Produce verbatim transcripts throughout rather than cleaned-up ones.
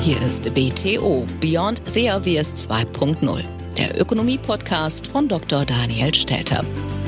Hier ist B T O, Beyond the Obvious zwei Punkt null, der Ökonomie-Podcast von Doktor Daniel Stelter.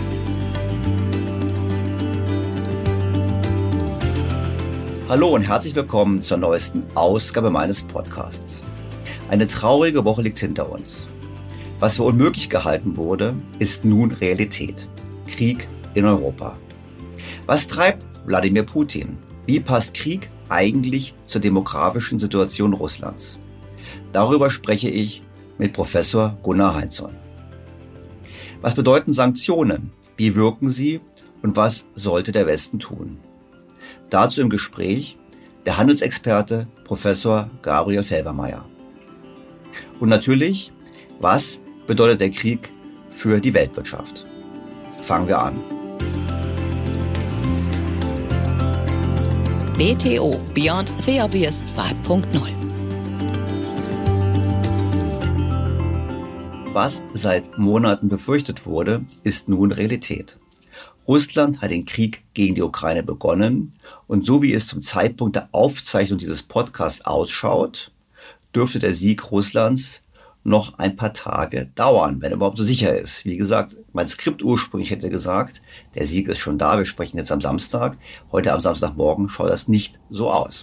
Hallo und herzlich willkommen zur neuesten Ausgabe meines Podcasts. Eine traurige Woche liegt hinter uns. Was für unmöglich gehalten wurde, ist nun Realität. Krieg in Europa. Was treibt Wladimir Putin? Wie passt Krieg eigentlich zur demografischen Situation Russlands? Darüber spreche ich mit Professor Gunnar Heinzson. Was bedeuten Sanktionen? Wie wirken sie? Und was sollte der Westen tun? Dazu im Gespräch der Handelsexperte Professor Gabriel Felbermayr. Und natürlich, was bedeutet der Krieg für die Weltwirtschaft? Fangen wir an. B T O, Beyond the Obvious zwei Punkt null. Was seit Monaten befürchtet wurde, ist nun Realität. Russland hat den Krieg gegen die Ukraine begonnen und so wie es zum Zeitpunkt der Aufzeichnung dieses Podcasts ausschaut, dürfte der Sieg Russlands noch ein paar Tage dauern, wenn er überhaupt so sicher ist. Wie gesagt, mein Skript ursprünglich hätte gesagt, der Sieg ist schon da, wir sprechen jetzt am Samstag. Heute am Samstagmorgen schaut das nicht so aus.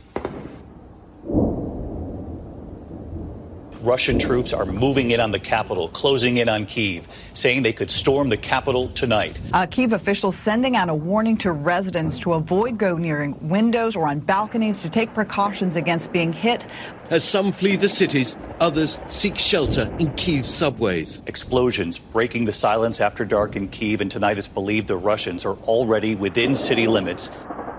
Russian troops are moving in on the capital, closing in on Kyiv, saying they could storm the capital tonight. Uh, Kyiv officials sending out a warning to residents to avoid go near windows or on balconies to take precautions against being hit. As some flee the cities, others seek shelter in Kyiv's subways. Explosions breaking the silence after dark in Kyiv, and tonight it's believed the Russians are already within city limits.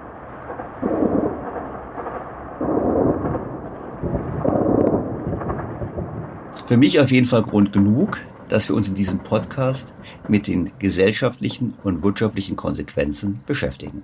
Für mich auf jeden Fall Grund genug, dass wir uns in diesem Podcast mit den gesellschaftlichen und wirtschaftlichen Konsequenzen beschäftigen.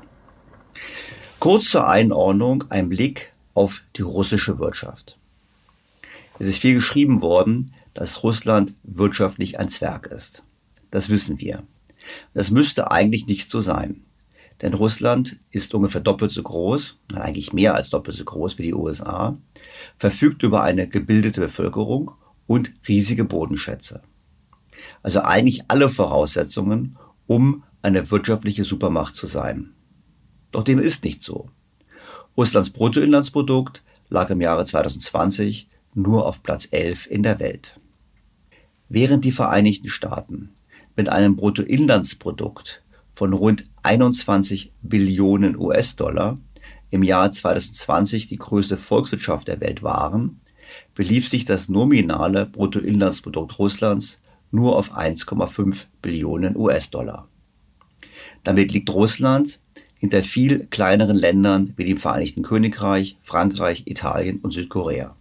Kurz zur Einordnung ein Blick auf die russische Wirtschaft. Es ist viel geschrieben worden, dass Russland wirtschaftlich ein Zwerg ist. Das wissen wir. Das müsste eigentlich nicht so sein. Denn Russland ist ungefähr doppelt so groß, eigentlich mehr als doppelt so groß wie die U S A, verfügt über eine gebildete Bevölkerung und riesige Bodenschätze. Also eigentlich alle Voraussetzungen, um eine wirtschaftliche Supermacht zu sein. Doch dem ist nicht so. Russlands Bruttoinlandsprodukt lag im Jahre zwanzig zwanzig nur auf Platz elf in der Welt. Während die Vereinigten Staaten mit einem Bruttoinlandsprodukt von rund einundzwanzig Billionen U S-Dollar im Jahr zwanzig zwanzig die größte Volkswirtschaft der Welt waren, belief sich das nominale Bruttoinlandsprodukt Russlands nur auf eins Komma fünf Billionen U S-Dollar. Damit liegt Russland hinter viel kleineren Ländern wie dem Vereinigten Königreich, Frankreich, Italien und Südkorea.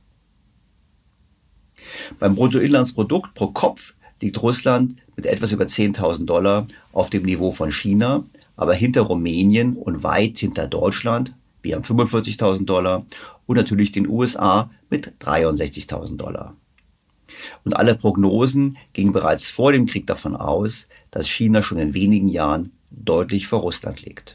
Beim Bruttoinlandsprodukt pro Kopf liegt Russland mit etwas über zehntausend Dollar auf dem Niveau von China, aber hinter Rumänien und weit hinter Deutschland. Wir haben fünfundvierzigtausend Dollar und natürlich den U S A mit dreiundsechzigtausend Dollar. Und alle Prognosen gingen bereits vor dem Krieg davon aus, dass China schon in wenigen Jahren deutlich vor Russland liegt.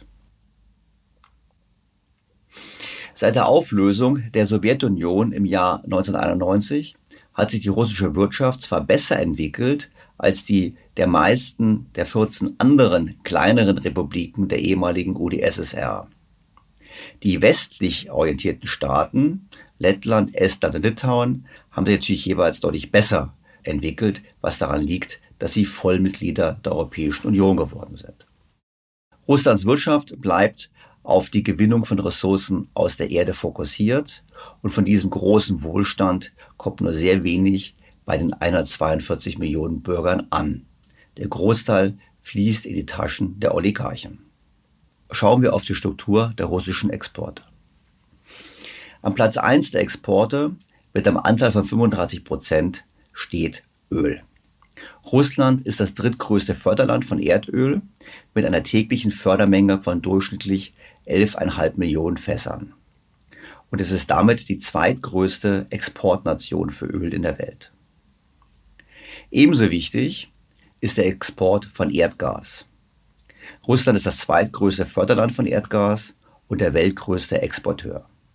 Seit der Auflösung der Sowjetunion im Jahr neunzehnhunderteinundneunzig hat sich die russische Wirtschaft zwar besser entwickelt als die der meisten der vierzehn anderen kleineren Republiken der ehemaligen U d S S R. Die westlich orientierten Staaten, Lettland, Estland und Litauen, haben sich natürlich jeweils deutlich besser entwickelt, was daran liegt, dass sie Vollmitglieder der Europäischen Union geworden sind. Russlands Wirtschaft bleibt auf die Gewinnung von Ressourcen aus der Erde fokussiert und von diesem großen Wohlstand kommt nur sehr wenig bei den hundertzweiundvierzig Millionen Bürgern an. Der Großteil fließt in die Taschen der Oligarchen. Schauen wir auf die Struktur der russischen Exporte. Am Platz eins der Exporte mit einem Anteil von fünfunddreißig Prozent steht Öl. Russland ist das drittgrößte Förderland von Erdöl mit einer täglichen Fördermenge von durchschnittlich elf Komma fünf Millionen Fässern. Und es ist damit die zweitgrößte Exportnation für Öl in der Welt. Ebenso wichtig ist der Export von Erdgas. Russland ist das zweitgrößte Förderland von Erdgas und der weltgrößte Exporteur.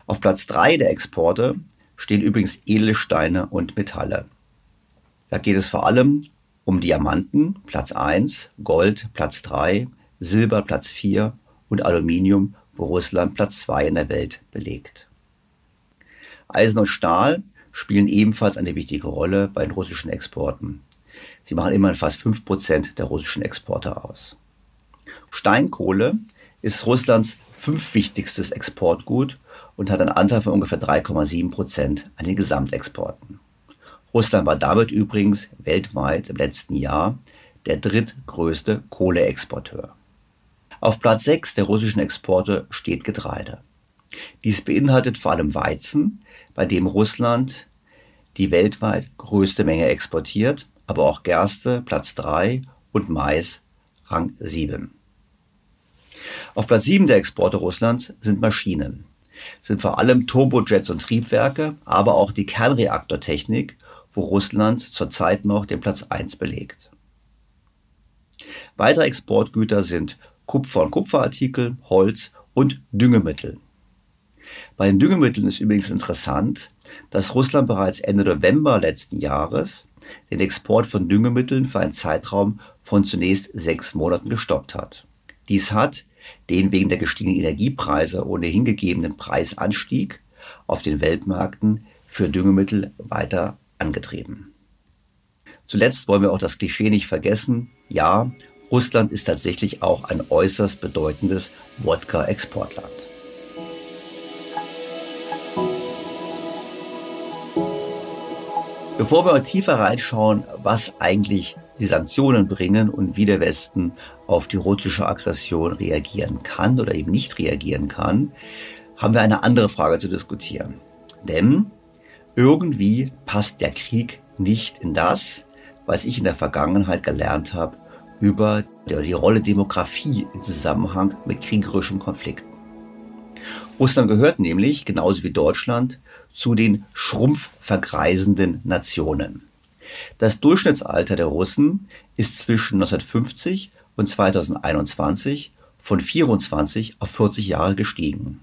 Auf Platz drei der Exporte stehen übrigens Edelsteine und Metalle. Da geht es vor allem um Diamanten, Platz eins, Gold, Platz drei, Silber, Platz vier und Aluminium, wo Russland Platz zwei in der Welt belegt. Eisen und Stahl spielen ebenfalls eine wichtige Rolle bei den russischen Exporten. Sie machen immerhin fast fünf Prozent der russischen Exporte aus. Steinkohle ist Russlands fünftwichtigstes Exportgut und hat einen Anteil von ungefähr drei Komma sieben Prozent an den Gesamtexporten. Russland war damit übrigens weltweit im letzten Jahr der drittgrößte Kohleexporteur. Auf Platz sechs der russischen Exporte steht Getreide. Dies beinhaltet vor allem Weizen, bei dem Russland die weltweit größte Menge exportiert, aber auch Gerste, Platz drei und Mais, Rang sieben. Auf Platz sieben der Exporte Russlands sind Maschinen. Es sind vor allem Turbojets und Triebwerke, aber auch die Kernreaktortechnik, wo Russland zurzeit noch den Platz eins belegt. Weitere Exportgüter sind Kupfer- und Kupferartikel, Holz und Düngemittel. Bei den Düngemitteln ist übrigens interessant, dass Russland bereits Ende November letzten Jahres den Export von Düngemitteln für einen Zeitraum von zunächst sechs Monaten gestoppt hat. Dies hat den wegen der gestiegenen Energiepreise ohnehin gegebenen Preisanstieg auf den Weltmärkten für Düngemittel weiter angetrieben. Zuletzt wollen wir auch das Klischee nicht vergessen. Ja, Russland ist tatsächlich auch ein äußerst bedeutendes Wodka-Exportland. Bevor wir tiefer reinschauen, was eigentlich die Sanktionen bringen und wie der Westen auf die russische Aggression reagieren kann oder eben nicht reagieren kann, haben wir eine andere Frage zu diskutieren. Denn irgendwie passt der Krieg nicht in das, was ich in der Vergangenheit gelernt habe über die Rolle Demografie im Zusammenhang mit kriegerischen Konflikten. Russland gehört nämlich, genauso wie Deutschland, zu den schrumpfvergreisenden Nationen. Das Durchschnittsalter der Russen ist zwischen neunzehnhundertfünfzig und zweitausendeinundzwanzig von vierundzwanzig auf vierzig Jahre gestiegen.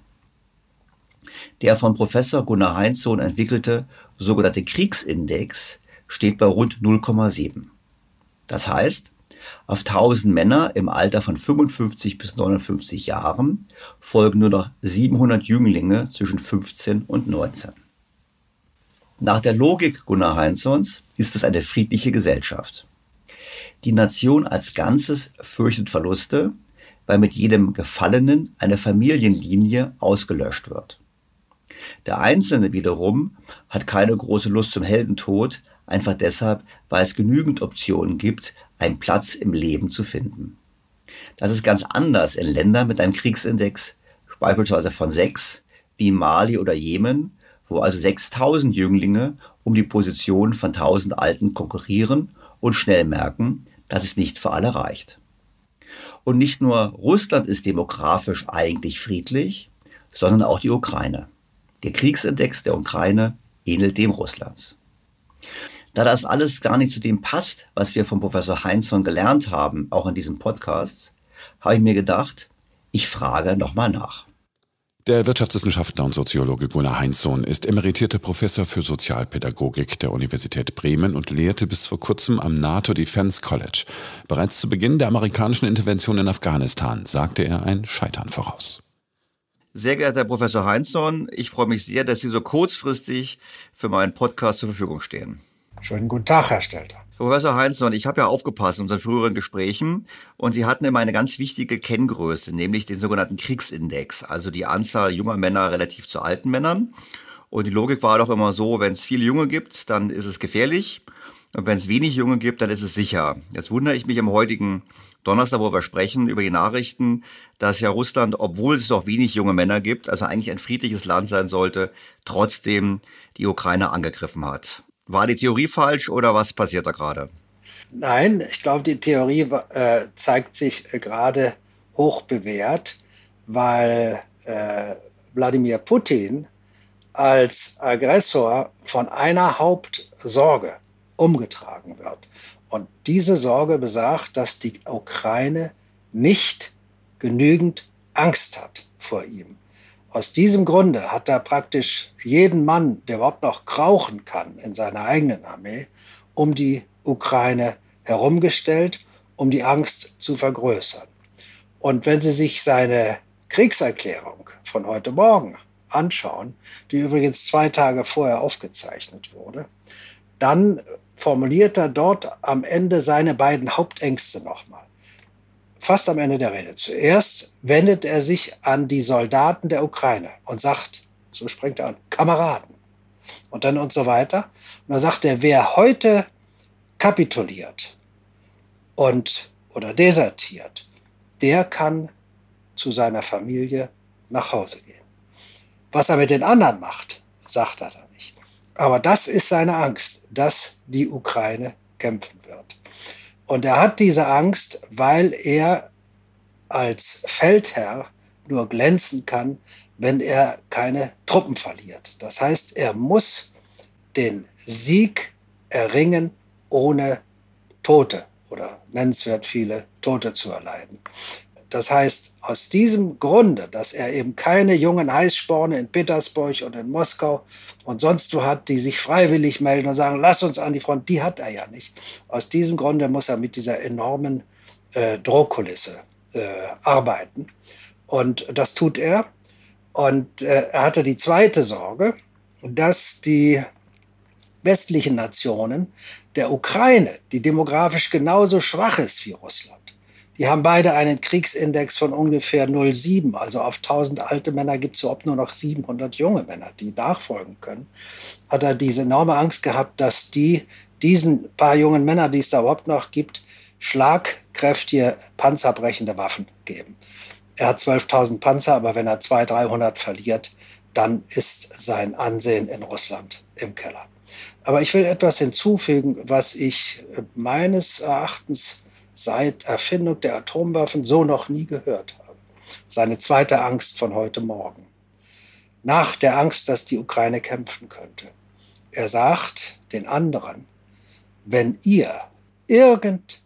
Der von Professor Gunnar Heinsohn entwickelte sogenannte Kriegsindex steht bei rund null Komma sieben. Das heißt, auf tausend Männer im Alter von fünfundfünfzig bis neunundfünfzig Jahren folgen nur noch siebenhundert Jünglinge zwischen fünfzehn und neunzehn. Nach der Logik Gunnar Heinsohns ist es eine friedliche Gesellschaft. Die Nation als Ganzes fürchtet Verluste, weil mit jedem Gefallenen eine Familienlinie ausgelöscht wird. Der Einzelne wiederum hat keine große Lust zum Heldentod, einfach deshalb, weil es genügend Optionen gibt, einen Platz im Leben zu finden. Das ist ganz anders in Ländern mit einem Kriegsindex, beispielsweise von sechs, wie Mali oder Jemen, wo also sechstausend Jünglinge um die Position von tausend Alten konkurrieren und schnell merken, dass es nicht für alle reicht. Und nicht nur Russland ist demografisch eigentlich friedlich, sondern auch die Ukraine. Der Kriegsindex der Ukraine ähnelt dem Russlands. Da das alles gar nicht zu dem passt, was wir von Professor Heinsohn gelernt haben, auch in diesem Podcast, habe ich mir gedacht, ich frage nochmal nach. Der Wirtschaftswissenschaftler und Soziologe Gunnar Heinsohn ist emeritierter Professor für Sozialpädagogik der Universität Bremen und lehrte bis vor kurzem am NATO Defense College. Bereits zu Beginn der amerikanischen Intervention in Afghanistan sagte er ein Scheitern voraus. Sehr geehrter Herr Professor Heinsohn, ich freue mich sehr, dass Sie so kurzfristig für meinen Podcast zur Verfügung stehen. Schönen guten Tag, Herr Stelter. Professor Heinsohn, ich habe ja aufgepasst in unseren früheren Gesprächen und Sie hatten immer eine ganz wichtige Kenngröße, nämlich den sogenannten Kriegsindex, also die Anzahl junger Männer relativ zu alten Männern. Und die Logik war doch immer so, wenn es viele Junge gibt, dann ist es gefährlich und wenn es wenig Junge gibt, dann ist es sicher. Jetzt wundere ich mich am heutigen Donnerstag, wo wir sprechen über die Nachrichten, dass ja Russland, obwohl es doch wenig junge Männer gibt, also eigentlich ein friedliches Land sein sollte, trotzdem die Ukraine angegriffen hat. War die Theorie falsch oder was passiert da gerade? Nein, ich glaube, die Theorie äh, zeigt sich äh, gerade hoch bewährt, weil äh, Wladimir Putin als Aggressor von einer Hauptsorge umgetragen wird. Und diese Sorge besagt, dass die Ukraine nicht genügend Angst hat vor ihm. Aus diesem Grunde hat er praktisch jeden Mann, der überhaupt noch krauchen kann in seiner eigenen Armee, um die Ukraine herumgestellt, um die Angst zu vergrößern. Und wenn Sie sich seine Kriegserklärung von heute Morgen anschauen, die übrigens zwei Tage vorher aufgezeichnet wurde, dann formuliert er dort am Ende seine beiden Hauptängste nochmal. Fast am Ende der Rede. Zuerst wendet er sich an die Soldaten der Ukraine und sagt, so springt er an, Kameraden. Und dann und so weiter. Und dann sagt er, wer heute kapituliert und oder desertiert, der kann zu seiner Familie nach Hause gehen. Was er mit den anderen macht, sagt er da nicht. Aber das ist seine Angst, dass die Ukraine kämpfen wird. Und er hat diese Angst, weil er als Feldherr nur glänzen kann, wenn er keine Truppen verliert. Das heißt, er muss den Sieg erringen, ohne Tote oder nennenswert viele Tote zu erleiden. Das heißt, aus diesem Grunde, dass er eben keine jungen Heißsporne in Petersburg und in Moskau und sonst wo hat, die sich freiwillig melden und sagen, lass uns an die Front, die hat er ja nicht. Aus diesem Grunde muss er mit dieser enormen äh, Drohkulisse äh, arbeiten. Und das tut er. Und äh, er hatte die zweite Sorge, dass die westlichen Nationen der Ukraine, die demografisch genauso schwach ist wie Russland, die haben beide einen Kriegsindex von ungefähr null Komma sieben. Also auf tausend alte Männer gibt es überhaupt nur noch siebenhundert junge Männer, die nachfolgen können. Hat er diese enorme Angst gehabt, dass die diesen paar jungen Männern, die es da überhaupt noch gibt, schlagkräftige, panzerbrechende Waffen geben. Er hat zwölftausend Panzer, aber wenn er zweihundert, dreihundert verliert, dann ist sein Ansehen in Russland im Keller. Aber ich will etwas hinzufügen, was ich meines Erachtens seit Erfindung der Atomwaffen so noch nie gehört habe. Seine zweite Angst von heute Morgen. Nach der Angst, dass die Ukraine kämpfen könnte. Er sagt den anderen, wenn ihr irgendwie,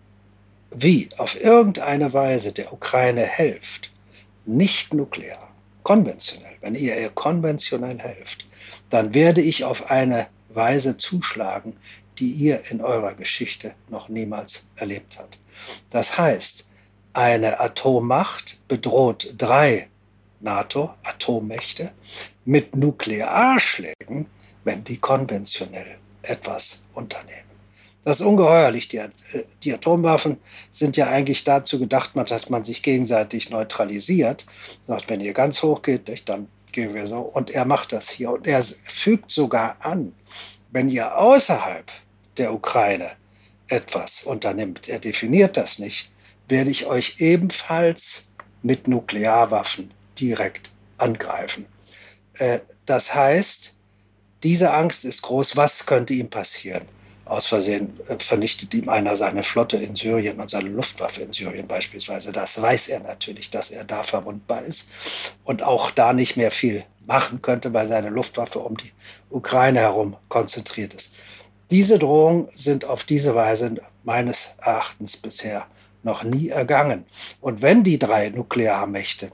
auf irgendeine Weise der Ukraine helft, nicht nuklear, konventionell, wenn ihr ihr konventionell helft, dann werde ich auf eine Weise zuschlagen, die ihr in eurer Geschichte noch niemals erlebt habt. Das heißt, eine Atommacht bedroht drei NATO-Atommächte mit Nuklearschlägen, wenn die konventionell etwas unternehmen. Das ist ungeheuerlich. Die, die Atomwaffen sind ja eigentlich dazu gedacht, dass man sich gegenseitig neutralisiert. Sagt, wenn ihr ganz hoch geht, dann gehen wir so. Und er macht das hier. Und er fügt sogar an, wenn ihr außerhalb der Ukraine etwas unternimmt, er definiert das nicht, werde ich euch ebenfalls mit Nuklearwaffen direkt angreifen. Äh, das heißt, diese Angst ist groß. Was könnte ihm passieren? Aus Versehen äh, vernichtet ihm einer seine Flotte in Syrien und seine Luftwaffe in Syrien beispielsweise. Das weiß er natürlich, dass er da verwundbar ist und auch da nicht mehr viel machen könnte, weil seine Luftwaffe um die Ukraine herum konzentriert ist. Diese Drohungen sind auf diese Weise meines Erachtens bisher noch nie ergangen. Und wenn die drei Nuklearmächte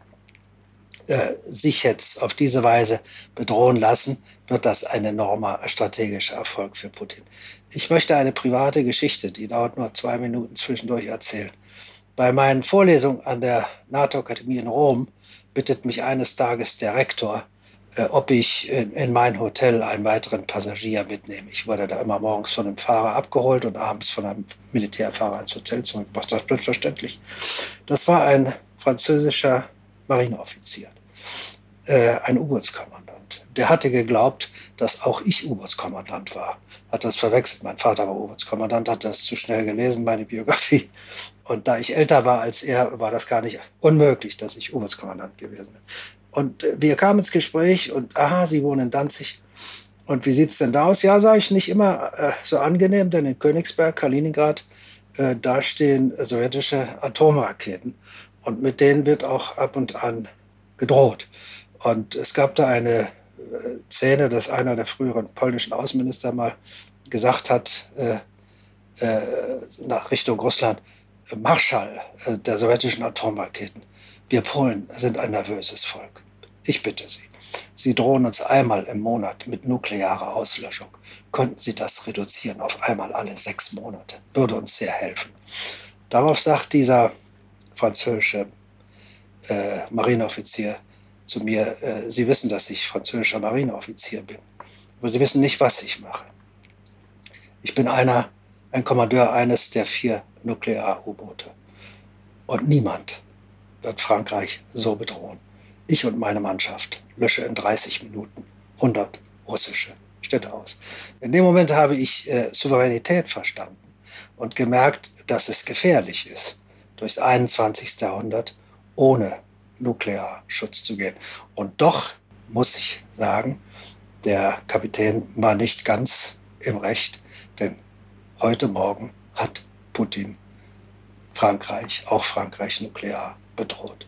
äh, sich jetzt auf diese Weise bedrohen lassen, wird das ein enormer strategischer Erfolg für Putin. Ich möchte eine private Geschichte, die dauert nur zwei Minuten zwischendurch, erzählen. Bei meinen Vorlesungen an der NATO-Akademie in Rom bittet mich eines Tages der Rektor, ob ich in mein Hotel einen weiteren Passagier mitnehme. Ich wurde da immer morgens von einem Fahrer abgeholt und abends von einem Militärfahrer ins Hotel zurückgebracht. Das ist selbstverständlich. Das war ein französischer Marineoffizier, äh, ein U-Bootskommandant. Der hatte geglaubt, dass auch ich U-Bootskommandant war. Hat das verwechselt. Mein Vater war U-Bootskommandant, hat das zu schnell gelesen, meine Biografie. Und da ich älter war als er, war das gar nicht unmöglich, dass ich U-Bootskommandant gewesen bin. Und wir kamen ins Gespräch und, aha, Sie wohnen in Danzig. Und wie sieht's denn da aus? Ja, sage ich, nicht immer äh, so angenehm, denn in Königsberg, Kaliningrad, äh, da stehen sowjetische Atomraketen. Und mit denen wird auch ab und an gedroht. Und es gab da eine äh, Szene, dass einer der früheren polnischen Außenminister mal gesagt hat, äh, äh, nach Richtung Russland, Marschall äh, der sowjetischen Atomraketen. Wir Polen sind ein nervöses Volk. Ich bitte Sie. Sie drohen uns einmal im Monat mit nuklearer Auslöschung. Könnten Sie das reduzieren auf einmal alle sechs Monate? Würde uns sehr helfen. Darauf sagt dieser französische äh, Marineoffizier zu mir, äh, Sie wissen, dass ich französischer Marineoffizier bin, aber Sie wissen nicht, was ich mache. Ich bin einer, ein Kommandeur eines der vier Nuklear-U-Boote. Und niemand wird Frankreich so bedrohen. Ich und meine Mannschaft lösche in dreißig Minuten hundert russische Städte aus. In dem Moment habe ich äh, Souveränität verstanden und gemerkt, dass es gefährlich ist, durchs einundzwanzigste. Jahrhundert ohne Nuklearschutz zu gehen. Und doch muss ich sagen, der Kapitän war nicht ganz im Recht, denn heute Morgen hat Putin Frankreich, auch Frankreich nuklear bedroht.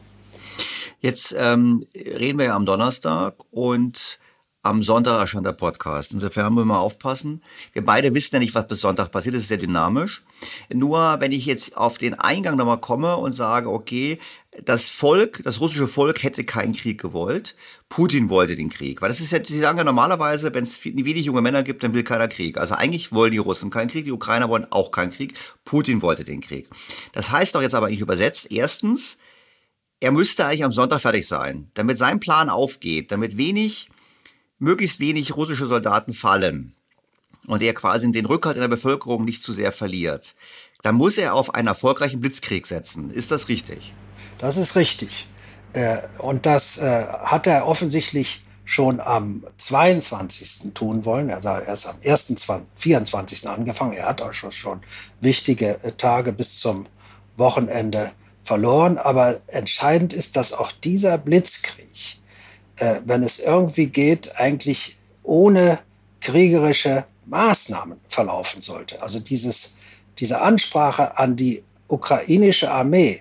Jetzt ähm, reden wir ja am Donnerstag und am Sonntag erscheint der Podcast. Insofern müssen wir mal aufpassen. Wir beide wissen ja nicht, was bis Sonntag passiert. Das ist sehr dynamisch. Nur wenn ich jetzt auf den Eingang nochmal komme und sage, okay, das Volk, das russische Volk hätte keinen Krieg gewollt. Putin wollte den Krieg. Weil das ist ja, sie sagen ja normalerweise, wenn es wenig junge Männer gibt, dann will keiner Krieg. Also eigentlich wollen die Russen keinen Krieg, die Ukrainer wollen auch keinen Krieg. Putin wollte den Krieg. Das heißt doch jetzt aber eigentlich übersetzt, erstens, er müsste eigentlich am Sonntag fertig sein, damit sein Plan aufgeht, damit wenig, möglichst wenig russische Soldaten fallen und er quasi den Rückhalt in der Bevölkerung nicht zu sehr verliert. Dann muss er auf einen erfolgreichen Blitzkrieg setzen. Ist das richtig? Das ist richtig. Und das hat er offensichtlich schon am zweiundzwanzigsten tun wollen. Er hat erst am vierundzwanzigsten angefangen. Er hat auch schon wichtige Tage bis zum Wochenende verloren. Aber entscheidend ist, dass auch dieser Blitzkrieg, äh, wenn es irgendwie geht, eigentlich ohne kriegerische Maßnahmen verlaufen sollte. Also dieses, diese Ansprache an die ukrainische Armee,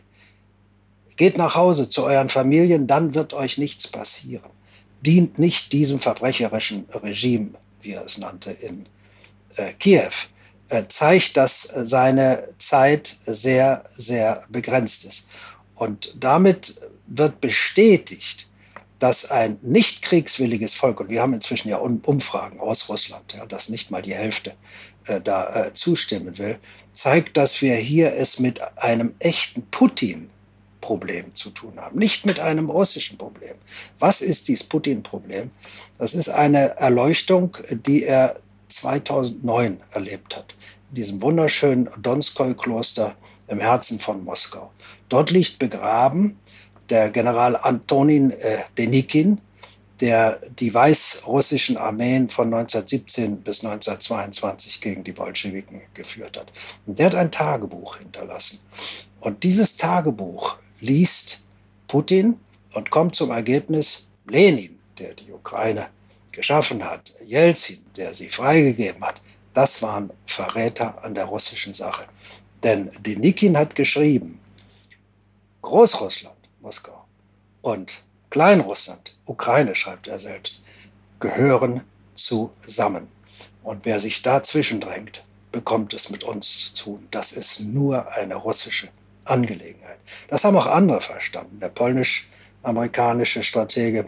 geht nach Hause zu euren Familien, dann wird euch nichts passieren, dient nicht diesem verbrecherischen Regime, wie er es nannte, in äh, Kiew, äh, zeigt, dass seine Zeit sehr, sehr begrenzt ist. Und damit wird bestätigt, dass ein nicht kriegswilliges Volk, und wir haben inzwischen ja Umfragen aus Russland, ja, dass nicht mal die Hälfte äh, da äh, zustimmen will, zeigt, dass wir hier es mit einem echten Putin-Problem zu tun haben, nicht mit einem russischen Problem. Was ist dieses Putin-Problem? Das ist eine Erleuchtung, die er zweitausendneun erlebt hat, in diesem wunderschönen Donskoi-Kloster im Herzen von Moskau. Dort liegt begraben der General Antonin äh, Denikin, der die weißrussischen Armeen von neunzehnhundertsiebzehn bis neunzehnhundertzweiundzwanzig gegen die Bolschewiken geführt hat. Und der hat ein Tagebuch hinterlassen. Und dieses Tagebuch liest Putin und kommt zum Ergebnis, Lenin, der die Ukraine geschaffen hat, Jelzin, der sie freigegeben hat, das waren Verräter an der russischen Sache. Denn Denikin hat geschrieben, Großrussland, Moskau, und Kleinrussland, Ukraine, schreibt er selbst, gehören zusammen. Und wer sich dazwischen drängt, bekommt es mit uns zu tun. Das ist nur eine russische Angelegenheit. Das haben auch andere verstanden. Der polnisch-amerikanische Stratege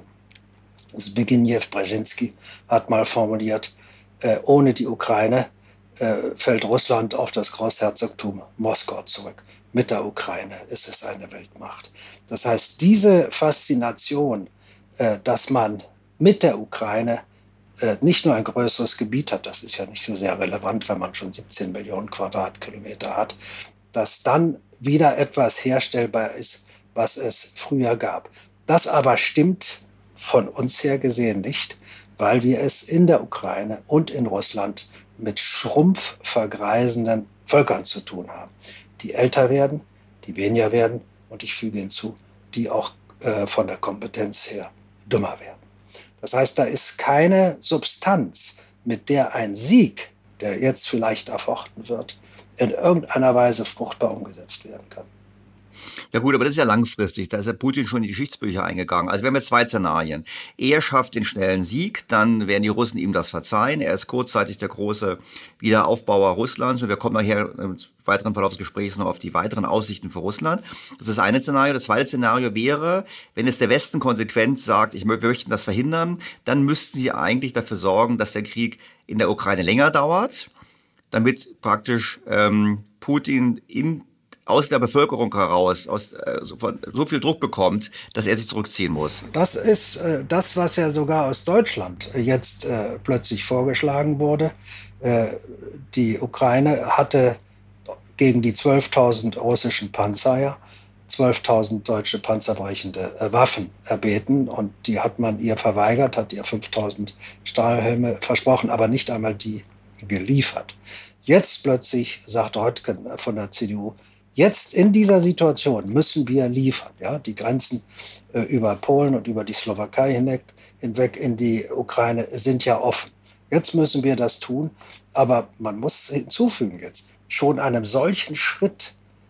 Zbigniew Brzezinski hat mal formuliert, äh, ohne die Ukraine äh, fällt Russland auf das Großherzogtum Moskau zurück. Mit der Ukraine ist es eine Weltmacht. Das heißt, diese Faszination, äh, dass man mit der Ukraine äh, nicht nur ein größeres Gebiet hat, das ist ja nicht so sehr relevant, wenn man schon siebzehn Millionen Quadratkilometer hat, dass dann wieder etwas herstellbar ist, was es früher gab. Das aber stimmt von uns her gesehen nicht, weil wir es in der Ukraine und in Russland mit schrumpfvergreisenden Völkern zu tun haben, die älter werden, die weniger werden und ich füge hinzu, die auch äh, von der Kompetenz her dümmer werden. Das heißt, da ist keine Substanz, mit der ein Sieg, der jetzt vielleicht erfochten wird, in irgendeiner Weise fruchtbar umgesetzt werden kann. Ja gut, aber das ist ja langfristig. Da ist ja Putin schon in die Geschichtsbücher eingegangen. Also wir haben jetzt zwei Szenarien. Er schafft den schnellen Sieg, dann werden die Russen ihm das verzeihen. Er ist kurzzeitig der große Wiederaufbauer Russlands und wir kommen nachher im weiteren Verlauf des Gesprächs noch auf die weiteren Aussichten für Russland. Das ist das eine Szenario. Das zweite Szenario wäre, wenn es der Westen konsequent sagt, ich wir möchten das verhindern, dann müssten sie eigentlich dafür sorgen, dass der Krieg in der Ukraine länger dauert, damit praktisch ähm, Putin in aus der Bevölkerung heraus aus, äh, so, von, so viel Druck bekommt, dass er sich zurückziehen muss. Das ist äh, das, was ja sogar aus Deutschland jetzt äh, plötzlich vorgeschlagen wurde. Äh, die Ukraine hatte gegen die zwölftausend russischen Panzer ja zwölftausend deutsche panzerbrechende äh, Waffen erbeten und die hat man ihr verweigert, hat ihr fünftausend Stahlhelme versprochen, aber nicht einmal die geliefert. Jetzt plötzlich sagt Röttgen von der C D U, jetzt in dieser Situation müssen wir liefern. Ja? Die Grenzen äh, über Polen und über die Slowakei hinweg, hinweg in die Ukraine sind ja offen. Jetzt müssen wir das tun. Aber man muss hinzufügen jetzt, schon einem solchen Schritt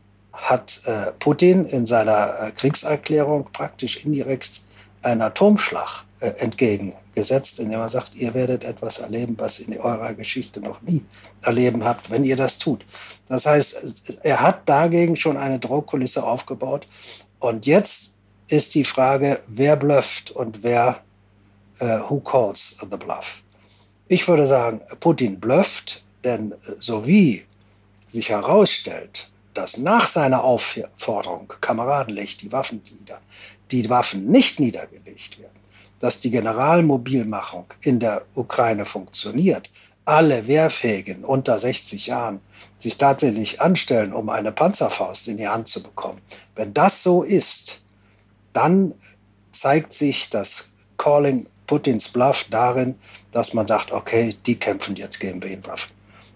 hat äh, Putin in seiner äh, Kriegserklärung praktisch indirekt einen Atomschlag äh, entgegengesetzt, indem er sagt, ihr werdet etwas erleben, was ihr in eurer Geschichte noch nie erleben habt, wenn ihr das tut. Das heißt, er hat dagegen schon eine Drohkulisse aufgebaut. Und jetzt ist die Frage, wer blufft und wer, äh, who calls the bluff? Ich würde sagen, Putin blufft, denn äh, so wie sich herausstellt, dass nach seiner Aufforderung, Kameraden, legt die Waffen nieder, die Waffen nicht niedergelegt werden, dass die Generalmobilmachung in der Ukraine funktioniert, alle Wehrfähigen unter sechzig Jahren sich tatsächlich anstellen, um eine Panzerfaust in die Hand zu bekommen. Wenn das so ist, dann zeigt sich das Calling Putins Bluff darin, dass man sagt, okay, die kämpfen jetzt gegen Waffen.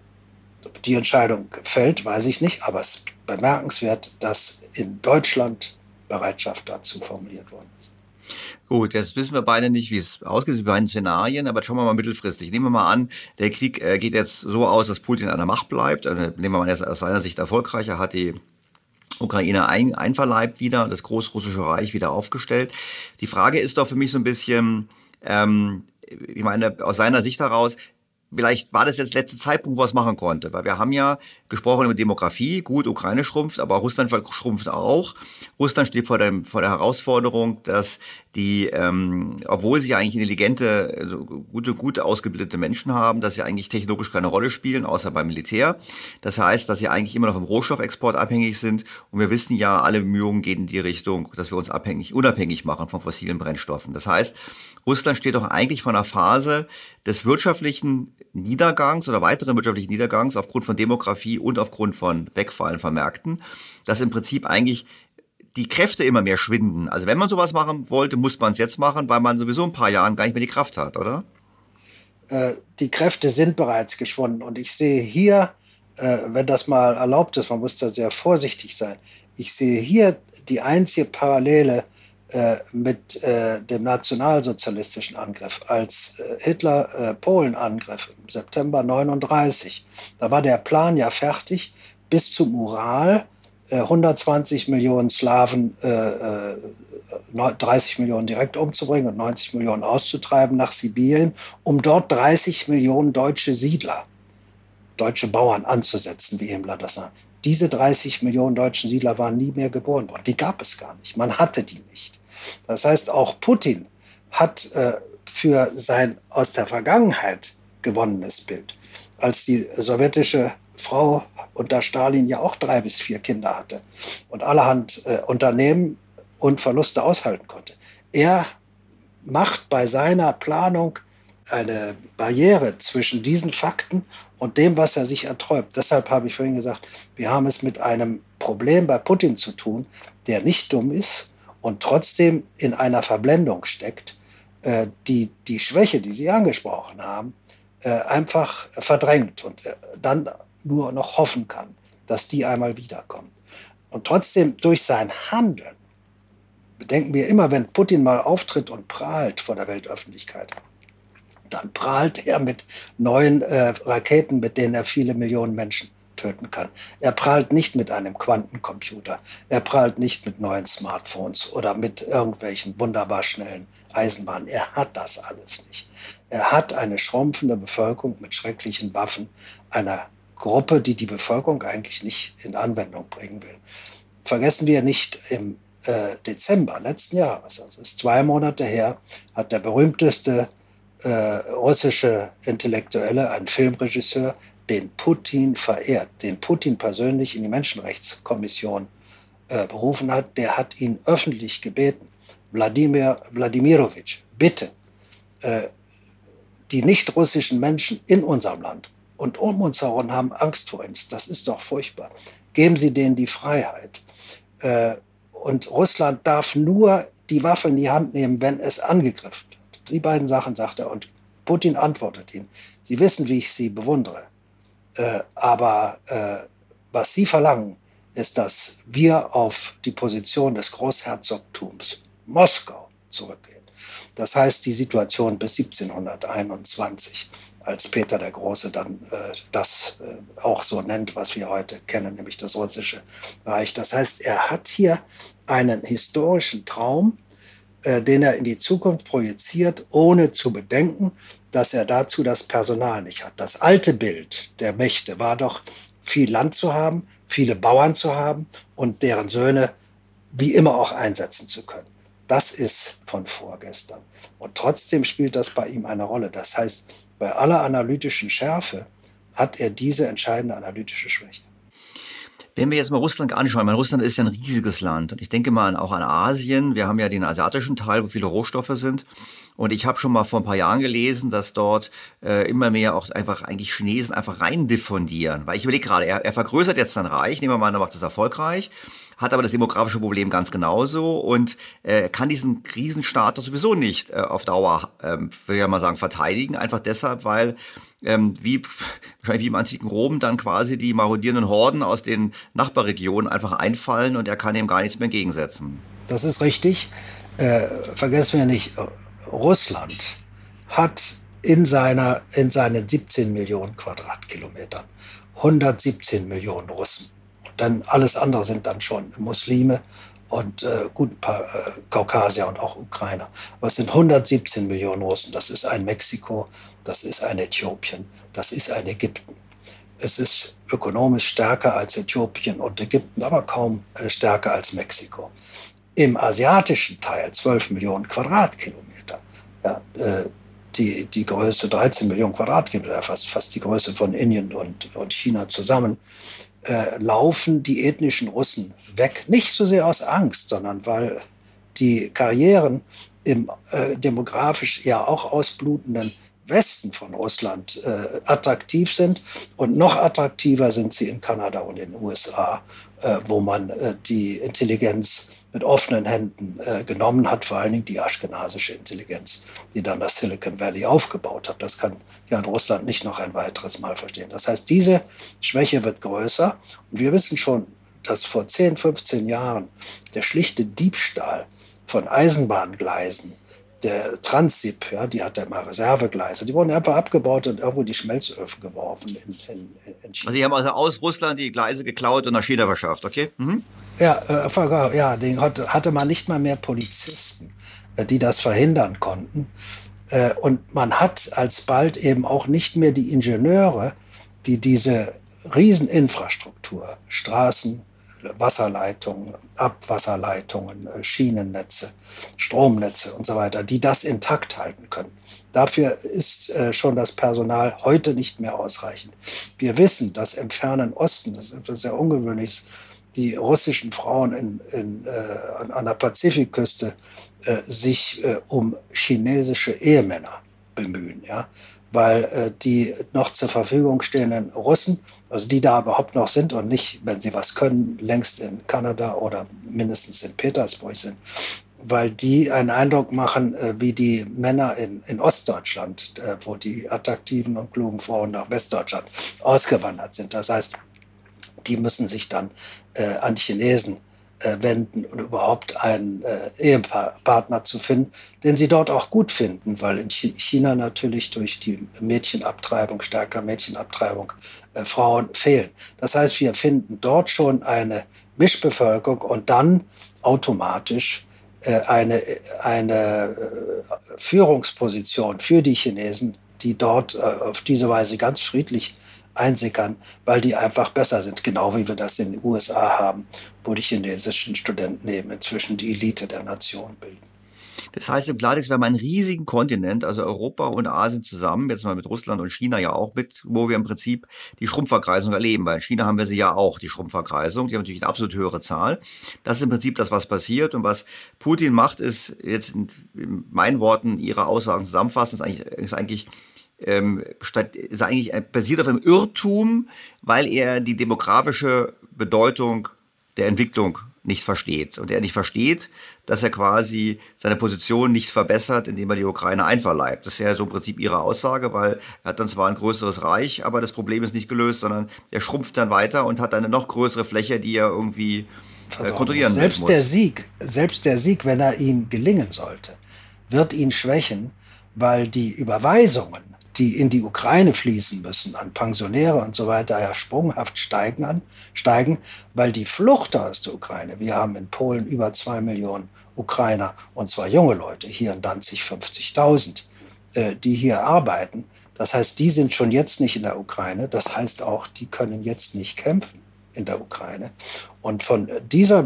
Ob die Entscheidung fällt, weiß ich nicht, aber es ist bemerkenswert, dass in Deutschland Bereitschaft dazu formuliert worden ist. Gut, jetzt wissen wir beide nicht, wie es ausgeht, die beiden Szenarien, aber schauen wir mal mittelfristig. Nehmen wir mal an, der Krieg äh, geht jetzt so aus, dass Putin an der Macht bleibt. Also, nehmen wir mal, er ist aus seiner Sicht erfolgreicher, hat die Ukraine ein, einverleibt wieder, das Großrussische Reich wieder aufgestellt. Die Frage ist doch für mich so ein bisschen, ähm, ich meine, aus seiner Sicht heraus, vielleicht war das jetzt der letzte Zeitpunkt, wo er es machen konnte. Weil wir haben ja gesprochen über Demografie. Gut, Ukraine schrumpft, aber Russland schrumpft auch. Russland steht vor der, vor der Herausforderung, dass die, ähm, obwohl sie eigentlich intelligente, also gute, gute ausgebildete Menschen haben, dass sie eigentlich technologisch keine Rolle spielen, außer beim Militär. Das heißt, dass sie eigentlich immer noch vom Rohstoffexport abhängig sind. Und wir wissen ja, alle Bemühungen gehen in die Richtung, dass wir uns abhängig, unabhängig machen von fossilen Brennstoffen. Das heißt, Russland steht doch eigentlich vor einer Phase des wirtschaftlichen Niedergangs oder weiteren wirtschaftlichen Niedergangs aufgrund von Demografie und aufgrund von Wegfallen von Märkten, dass im Prinzip eigentlich die Kräfte immer mehr schwinden. Also wenn man sowas machen wollte, muss man es jetzt machen, weil man sowieso in ein paar Jahren gar nicht mehr die Kraft hat, oder? Äh, die Kräfte sind bereits geschwunden und ich sehe hier, äh, wenn das mal erlaubt ist, man muss da sehr vorsichtig sein, ich sehe hier die einzige Parallele äh, mit äh, dem nationalsozialistischen Angriff, als äh, Hitler äh, Polen angriff im September neununddreißig. Da war der Plan ja fertig, bis zum Ural äh, hundertzwanzig Millionen Slawen, äh, dreißig Millionen direkt umzubringen und neunzig Millionen auszutreiben nach Sibirien, um dort dreißig Millionen deutsche Siedler, deutsche Bauern anzusetzen, wie Himmler das nannte. Diese dreißig Millionen deutschen Siedler waren nie mehr geboren worden. Die gab es gar nicht. Man hatte die nicht. Das heißt, auch Putin hat äh, für sein aus der Vergangenheit gewonnenes Bild, als die sowjetische Frau unter Stalin ja auch drei bis vier Kinder hatte und allerhand äh, Unternehmen und Verluste aushalten konnte. Er macht bei seiner Planung eine Barriere zwischen diesen Fakten und dem, was er sich erträumt. Deshalb habe ich vorhin gesagt, wir haben es mit einem Problem bei Putin zu tun, der nicht dumm ist und trotzdem in einer Verblendung steckt, äh, die die Schwäche, die Sie angesprochen haben, äh, einfach verdrängt und äh, dann nur noch hoffen kann, dass die einmal wiederkommt. Und trotzdem durch sein Handeln, bedenken wir immer, wenn Putin mal auftritt und prahlt vor der Weltöffentlichkeit, dann prahlt er mit neuen äh, Raketen, mit denen er viele Millionen Menschen töten kann. Er prahlt nicht mit einem Quantencomputer. Er prahlt nicht mit neuen Smartphones oder mit irgendwelchen wunderbar schnellen Eisenbahnen. Er hat das alles nicht. Er hat eine schrumpfende Bevölkerung mit schrecklichen Waffen, einer Gruppe, die die Bevölkerung eigentlich nicht in Anwendung bringen will. Vergessen wir nicht, im äh, Dezember letzten Jahres, also ist zwei Monate her, hat der berühmteste äh, russische Intellektuelle, ein Filmregisseur, den Putin verehrt, den Putin persönlich in die Menschenrechtskommission äh, berufen hat. Der hat ihn öffentlich gebeten, Wladimir Wladimirovich, bitte, äh, die nicht-russischen Menschen in unserem Land und um uns herum haben Angst vor uns. Das ist doch furchtbar. Geben Sie denen die Freiheit. Äh, und Russland darf nur die Waffe in die Hand nehmen, wenn es angegriffen wird. Die beiden Sachen sagt er. Und Putin antwortet ihm, Sie wissen, wie ich Sie bewundere. Äh, aber äh, was Sie verlangen, ist, dass wir auf die Position des Großherzogtums Moskau zurückgehen. Das heißt, die Situation bis siebzehnhunderteinundzwanzig, als Peter der Große dann äh, das äh, auch so nennt, was wir heute kennen, nämlich das russische Reich. Das heißt, er hat hier einen historischen Traum, äh, den er in die Zukunft projiziert, ohne zu bedenken, dass er dazu das Personal nicht hat. Das alte Bild der Mächte war doch, viel Land zu haben, viele Bauern zu haben und deren Söhne wie immer auch einsetzen zu können. Das ist von vorgestern. Und trotzdem spielt das bei ihm eine Rolle. Das heißt, bei aller analytischen Schärfe hat er diese entscheidende analytische Schwäche. Wenn wir jetzt mal Russland anschauen, meine, Russland ist ja ein riesiges Land und ich denke mal auch an Asien. Wir haben ja den asiatischen Teil, wo viele Rohstoffe sind. Und ich habe schon mal vor ein paar Jahren gelesen, dass dort äh, immer mehr auch einfach eigentlich Chinesen einfach rein diffundieren. Weil ich überlege gerade, er, er vergrößert jetzt sein Reich, nehmen wir mal, er macht das erfolgreich, hat aber das demografische Problem ganz genauso und äh, kann diesen Krisenstatus sowieso nicht äh, auf Dauer, äh, will ich mal sagen, verteidigen. Einfach deshalb, weil ähm, wie wahrscheinlich wie im antiken Rom dann quasi die marodierenden Horden aus den Nachbarregionen einfach einfallen und er kann ihm gar nichts mehr entgegensetzen. Das ist richtig. Äh, vergessen wir nicht, Russland hat in seiner, in seinen siebzehn Millionen Quadratkilometern hundertsiebzehn Millionen Russen. Und dann alles andere sind dann schon Muslime und äh, gut ein paar äh, Kaukasier und auch Ukrainer. Aber es sind hundertsiebzehn Millionen Russen. Das ist ein Mexiko, das ist ein Äthiopien, das ist ein Ägypten. Es ist ökonomisch stärker als Äthiopien und Ägypten, aber kaum äh, stärker als Mexiko. Im asiatischen Teil zwölf Millionen Quadratkilometer. Ja, äh, die, die Größe dreizehn Millionen Quadratkilometer, fast, fast die Größe von Indien und, und China zusammen, äh, laufen die ethnischen Russen weg. Nicht so sehr aus Angst, sondern weil die Karrieren im äh, demografisch ja auch ausblutenden Westen von Russland äh, attraktiv sind. Und noch attraktiver sind sie in Kanada und in den U S A, äh, wo man äh, die Intelligenz mit offenen Händen äh, genommen hat, vor allen Dingen die aschkenasische Intelligenz, die dann das Silicon Valley aufgebaut hat. Das kann ja in Russland nicht noch ein weiteres Mal verstehen. Das heißt, diese Schwäche wird größer. Und wir wissen schon, dass vor zehn, fünfzehn Jahren der schlichte Diebstahl von Eisenbahngleisen, der Transsib, ja, die hat ja mal Reservegleise, die wurden einfach abgebaut und irgendwo in die Schmelzöfen geworfen in, in, in China. Also die haben also aus Russland die Gleise geklaut und nach China verschafft, okay? Mhm. Ja, äh, ja, den hatte man nicht mal mehr Polizisten, die das verhindern konnten. Äh, und man hat alsbald eben auch nicht mehr die Ingenieure, die diese Rieseninfrastruktur, Straßen, Wasserleitungen, Abwasserleitungen, Schienennetze, Stromnetze und so weiter, die das intakt halten können. Dafür ist äh, schon das Personal heute nicht mehr ausreichend. Wir wissen, dass im fernen Osten, das ist etwas sehr Ungewöhnliches, die russischen Frauen in, in, äh, an der Pazifikküste äh, sich äh, um chinesische Ehemänner bemühen, ja, weil äh, die noch zur Verfügung stehenden Russen, also die da überhaupt noch sind und nicht, wenn sie was können, längst in Kanada oder mindestens in Petersburg sind, weil die einen Eindruck machen, äh, wie die Männer in, in Ostdeutschland, äh, wo die attraktiven und klugen Frauen nach Westdeutschland ausgewandert sind. Das heißt, die müssen sich dann äh, an Chinesen äh, wenden und überhaupt einen äh, Ehepartner zu finden, den sie dort auch gut finden, weil in China natürlich durch die Mädchenabtreibung, stärker Mädchenabtreibung, äh, Frauen fehlen. Das heißt, wir finden dort schon eine Mischbevölkerung und dann automatisch äh, eine, eine äh, Führungsposition für die Chinesen, die dort äh, auf diese Weise ganz friedlich einsickern, weil die einfach besser sind, genau wie wir das in den U S A haben, wo die chinesischen Studenten eben inzwischen die Elite der Nation bilden. Das heißt im Klartext, wir haben einen riesigen Kontinent, also Europa und Asien zusammen, jetzt mal mit Russland und China ja auch mit, wo wir im Prinzip die Schrumpfverkreisung erleben, weil in China haben wir sie ja auch, die Schrumpfverkreisung, die haben natürlich eine absolut höhere Zahl. Das ist im Prinzip das, was passiert, und was Putin macht, ist jetzt in, in meinen Worten ihre Aussagen zusammenfassen, ist eigentlich, ist eigentlich Ähm, statt, ist eigentlich basiert auf einem Irrtum, weil er die demografische Bedeutung der Entwicklung nicht versteht. Und er nicht versteht, dass er quasi seine Position nicht verbessert, indem er die Ukraine einverleibt. Das ist ja so im Prinzip ihre Aussage, weil er hat dann zwar ein größeres Reich, aber das Problem ist nicht gelöst, sondern er schrumpft dann weiter und hat eine noch größere Fläche, die er irgendwie äh, kontrollieren selbst muss. Der Sieg, selbst der Sieg, wenn er ihm gelingen sollte, wird ihn schwächen, weil die Überweisungen, die in die Ukraine fließen müssen, an Pensionäre und so weiter, ja sprunghaft steigen, an, steigen, weil die Flucht aus der Ukraine, wir haben in Polen über zwei Millionen Ukrainer, und zwar junge Leute, hier in Danzig fünfzigtausend, äh, die hier arbeiten. Das heißt, die sind schon jetzt nicht in der Ukraine, das heißt auch, die können jetzt nicht kämpfen in der Ukraine. Und von dieser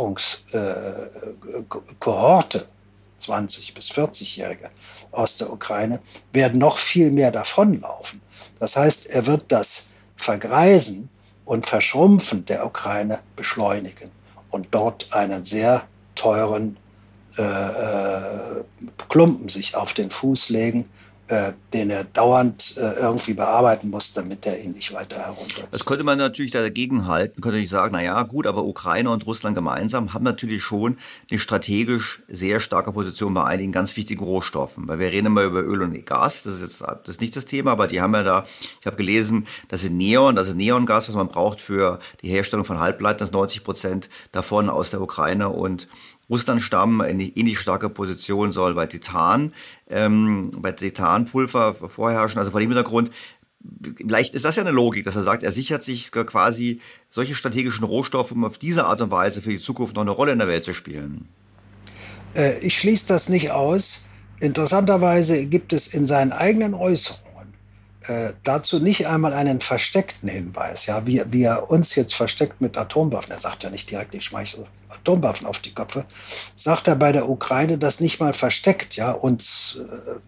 Bevölkerungskohorte, zwanzig- bis vierzig-Jährige aus der Ukraine, werden noch viel mehr davonlaufen. Das heißt, er wird das Vergreisen und Verschrumpfen der Ukraine beschleunigen und dort einen sehr teuren äh, äh, Klumpen sich auf den Fuß legen, äh, den er dauernd äh, irgendwie bearbeiten muss, damit er ihn nicht weiter herunterzieht. Das könnte man natürlich dagegen halten, könnte ich sagen, na ja, gut, aber Ukraine und Russland gemeinsam haben natürlich schon eine strategisch sehr starke Position bei einigen ganz wichtigen Rohstoffen. Weil wir reden immer über Öl und Gas, das ist jetzt das ist nicht das Thema, aber die haben ja da, ich habe gelesen, das ist Neon, das ist Neongas, was man braucht für die Herstellung von Halbleitern, das neunzig Prozent davon aus der Ukraine und Russland stammen, eine ähnlich starke Position soll bei Titan, ähm, bei Titanpulver vorherrschen. Also vor dem Hintergrund, vielleicht ist das ja eine Logik, dass er sagt, er sichert sich quasi solche strategischen Rohstoffe, um auf diese Art und Weise für die Zukunft noch eine Rolle in der Welt zu spielen. Äh, ich schließe das nicht aus. Interessanterweise gibt es in seinen eigenen Äußerungen äh, dazu nicht einmal einen versteckten Hinweis, ja, wie, wie er uns jetzt versteckt mit Atomwaffen, er sagt ja nicht direkt, ich schmeiße Atomwaffen auf die Köpfe, sagt er bei der Ukraine das nicht mal versteckt, ja, und äh,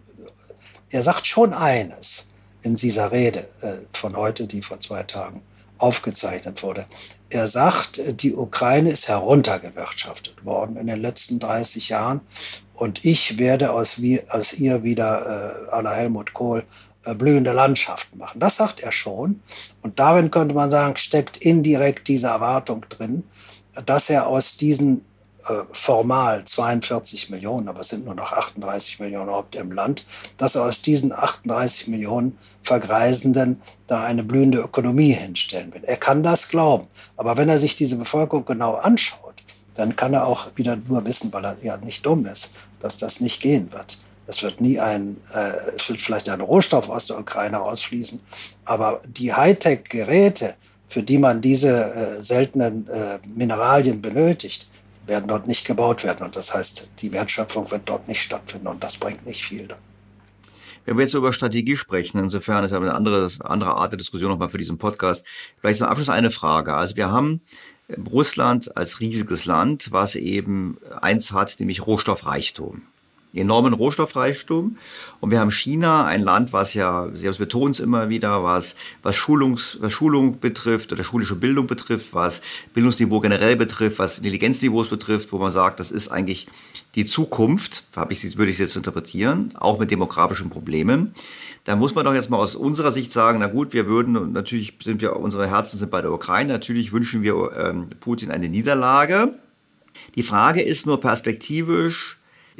er sagt schon eines in dieser Rede äh, von heute, die vor zwei Tagen aufgezeichnet wurde. Er sagt, die Ukraine ist heruntergewirtschaftet worden in den letzten dreißig Jahren und ich werde aus, wie, aus ihr wieder äh, à la Helmut Kohl äh, blühende Landschaften machen. Das sagt er schon und darin könnte man sagen, steckt indirekt diese Erwartung drin, dass er aus diesen äh, formal zweiundvierzig Millionen, aber es sind nur noch achtunddreißig Millionen überhaupt im Land, dass er aus diesen achtunddreißig Millionen Vergreisenden da eine blühende Ökonomie hinstellen will. Er kann das glauben, aber wenn er sich diese Bevölkerung genau anschaut, dann kann er auch wieder nur wissen, weil er ja nicht dumm ist, dass das nicht gehen wird. Es wird nie ein, äh, es wird vielleicht ein Rohstoff aus der Ukraine rausfließen, aber die Hightech-Geräte, für die man diese äh, seltenen äh, Mineralien benötigt, werden dort nicht gebaut werden. Und das heißt, die Wertschöpfung wird dort nicht stattfinden und das bringt nicht viel dann. Wenn wir jetzt so über Strategie sprechen, insofern ist ja eine andere, andere Art der Diskussion nochmal für diesen Podcast. Vielleicht zum Abschluss eine Frage. Also wir haben Russland als riesiges Land, was eben eins hat, nämlich Rohstoffreichtum. Enormen Rohstoffreichtum. Und wir haben China, ein Land, was ja, Sie betonen es immer wieder, was, was Schulungs, was Schulung betrifft oder schulische Bildung betrifft, was Bildungsniveau generell betrifft, was Intelligenzniveaus betrifft, wo man sagt, das ist eigentlich die Zukunft, habe ich, würde ich es jetzt interpretieren, auch mit demografischen Problemen. Da muss man doch jetzt mal aus unserer Sicht sagen, na gut, wir würden, natürlich sind wir, unsere Herzen sind bei der Ukraine, natürlich wünschen wir ähm, Putin eine Niederlage. Die Frage ist nur perspektivisch,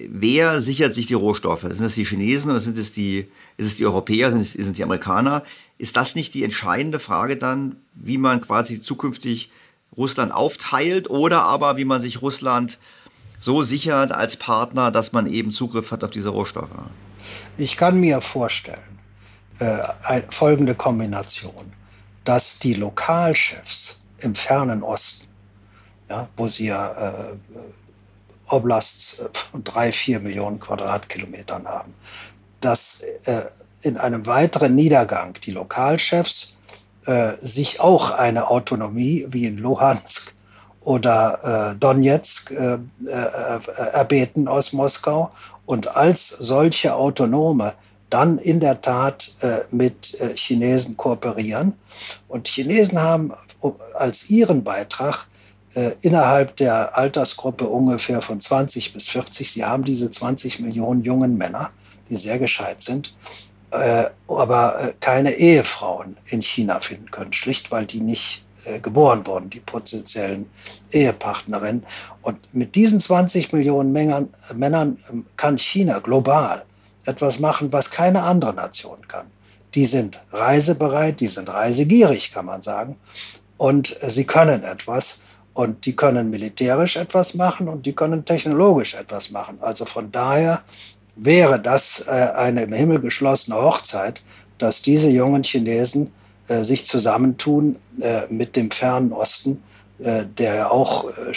wer sichert sich die Rohstoffe? Sind es die Chinesen oder sind es die, ist es die Europäer, sind es, sind es die Amerikaner? Ist das nicht die entscheidende Frage dann, wie man quasi zukünftig Russland aufteilt oder aber wie man sich Russland so sichert als Partner, dass man eben Zugriff hat auf diese Rohstoffe? Ich kann mir vorstellen, äh, folgende Kombination, dass die Lokalchefs im fernen Osten, ja, wo sie ja äh, Oblasts von drei, vier Millionen Quadratkilometern haben, dass äh, in einem weiteren Niedergang die Lokalchefs äh, sich auch eine Autonomie wie in Luhansk oder äh, Donetsk äh, äh, erbeten aus Moskau und als solche Autonome dann in der Tat äh, mit äh, Chinesen kooperieren. Und Chinesen haben als ihren Beitrag äh, innerhalb der Altersgruppe ungefähr von zwanzig bis vierzig, sie haben diese zwanzig Millionen jungen Männer, die sehr gescheit sind, äh, aber äh, keine Ehefrauen in China finden können, schlicht weil die nicht äh, geboren wurden, die potenziellen Ehepartnerinnen. Und mit diesen zwanzig Millionen Männern, äh, Männern äh, kann China global etwas machen, was keine andere Nation kann. Die sind reisebereit, die sind reisegierig, kann man sagen. Und äh, sie können etwas. Und die können militärisch etwas machen und die können technologisch etwas machen. Also von daher wäre das äh, eine im Himmel geschlossene Hochzeit, dass diese jungen Chinesen äh, sich zusammentun äh, mit dem fernen Osten, äh, der auch äh,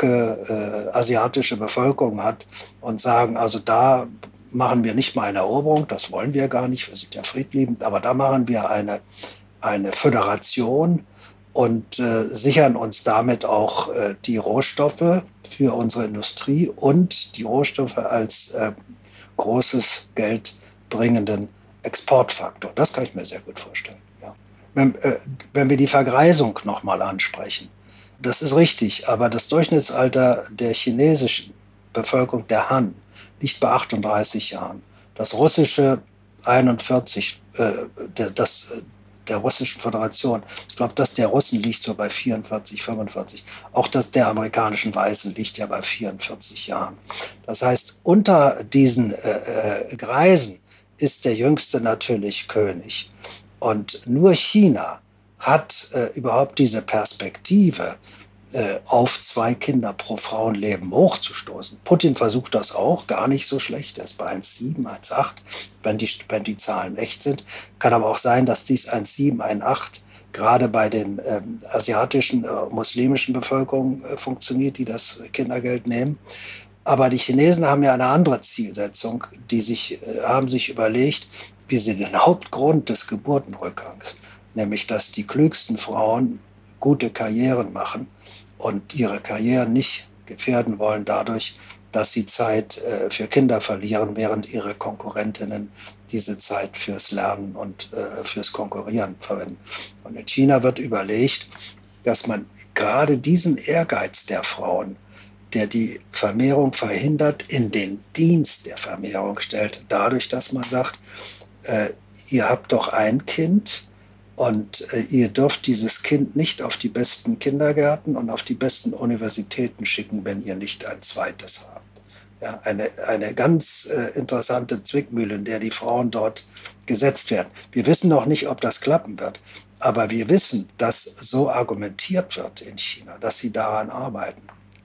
starke äh, asiatische Bevölkerung hat und sagen, also da machen wir nicht mal eine Eroberung, das wollen wir gar nicht, wir sind ja friedliebend, aber da machen wir eine, eine Föderation und äh, sichern uns damit auch äh, die Rohstoffe für unsere Industrie und die Rohstoffe als äh, großes Geld bringenden Exportfaktor. Das kann ich mir sehr gut vorstellen. Ja. Wenn, äh, wenn wir die Vergreisung nochmal ansprechen, das ist richtig, aber das Durchschnittsalter der chinesischen Bevölkerung, der Han, liegt bei achtunddreißig Jahren. Das russische einundvierzig, äh, der, das, der russischen Föderation, ich glaube, das der Russen liegt so bei vierundvierzig, fünfundvierzig. Auch das der amerikanischen Weißen liegt ja bei vierundvierzig Jahren. Das heißt, unter diesen äh, äh, Greisen ist der Jüngste natürlich König. Und nur China hat äh, überhaupt diese Perspektive, äh, auf zwei Kinder pro Frauenleben hochzustoßen. Putin versucht das auch, gar nicht so schlecht. Er ist bei eins Komma sieben, eins Komma acht, wenn die, wenn die Zahlen echt sind. Kann aber auch sein, dass dies eins Komma sieben, eins Komma acht gerade bei den ähm, asiatischen, äh, muslimischen Bevölkerungen äh, funktioniert, die das Kindergeld nehmen. Aber die Chinesen haben ja eine andere Zielsetzung. Die sich, äh, haben sich überlegt, wie sie den Hauptgrund des Geburtenrückgangs, nämlich dass die klügsten Frauen gute Karrieren machen und ihre Karrieren nicht gefährden wollen dadurch, dass sie Zeit äh, für Kinder verlieren, während ihre Konkurrentinnen diese Zeit fürs Lernen und äh, fürs Konkurrieren verwenden. Und in China wird überlegt, dass man gerade diesen Ehrgeiz der Frauen, der die Vermehrung verhindert, in den Dienst der Vermehrung stellt, dadurch, dass man sagt, äh, ihr habt doch ein Kind, und äh, ihr dürft dieses Kind nicht auf die besten Kindergärten und auf die besten Universitäten schicken, wenn ihr nicht ein zweites habt. Ja, eine, eine ganz äh, interessante Zwickmühle, in der die Frauen dort gesetzt werden. Wir wissen noch nicht, ob das klappen wird, aber wir wissen, dass so argumentiert wird in China, dass sie daran arbeiten.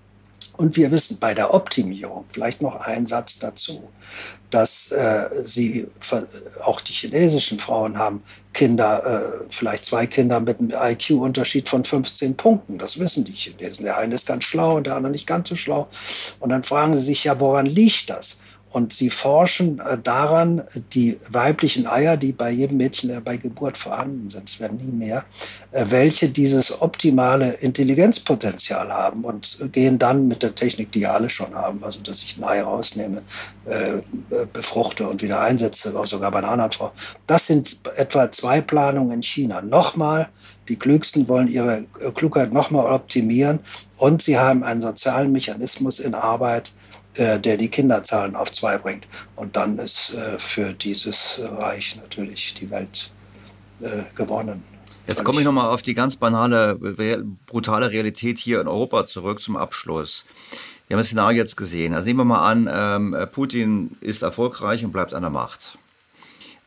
Und wir wissen bei der Optimierung, vielleicht noch ein Satz dazu, dass äh, sie, auch die chinesischen Frauen haben Kinder, äh, vielleicht zwei Kinder mit einem I Q-Unterschied von fünfzehn Punkten. Das wissen die Chinesen. Der eine ist ganz schlau und der andere nicht ganz so schlau. Und dann fragen sie sich ja, woran liegt das? Und sie forschen äh, daran, die weiblichen Eier, die bei jedem Mädchen äh, bei Geburt vorhanden sind, es werden nie mehr, äh, welche dieses optimale Intelligenzpotenzial haben und äh, gehen dann mit der Technik, die ja alle schon haben, also dass ich ein Ei rausnehme, äh, befruchte und wieder einsetze, auch sogar bei einer anderen Frau. Das sind etwa zwei Planungen in China. Nochmal, die Klügsten wollen ihre äh, Klugheit nochmal optimieren und sie haben einen sozialen Mechanismus in Arbeit, der die Kinderzahlen auf zwei bringt. Und dann ist äh, für dieses Reich natürlich die Welt äh, gewonnen. Jetzt komme ich nochmal auf die ganz banale, brutale Realität hier in Europa zurück zum Abschluss. Wir haben das Szenario jetzt gesehen. Also nehmen wir mal an, ähm, Putin ist erfolgreich und bleibt an der Macht.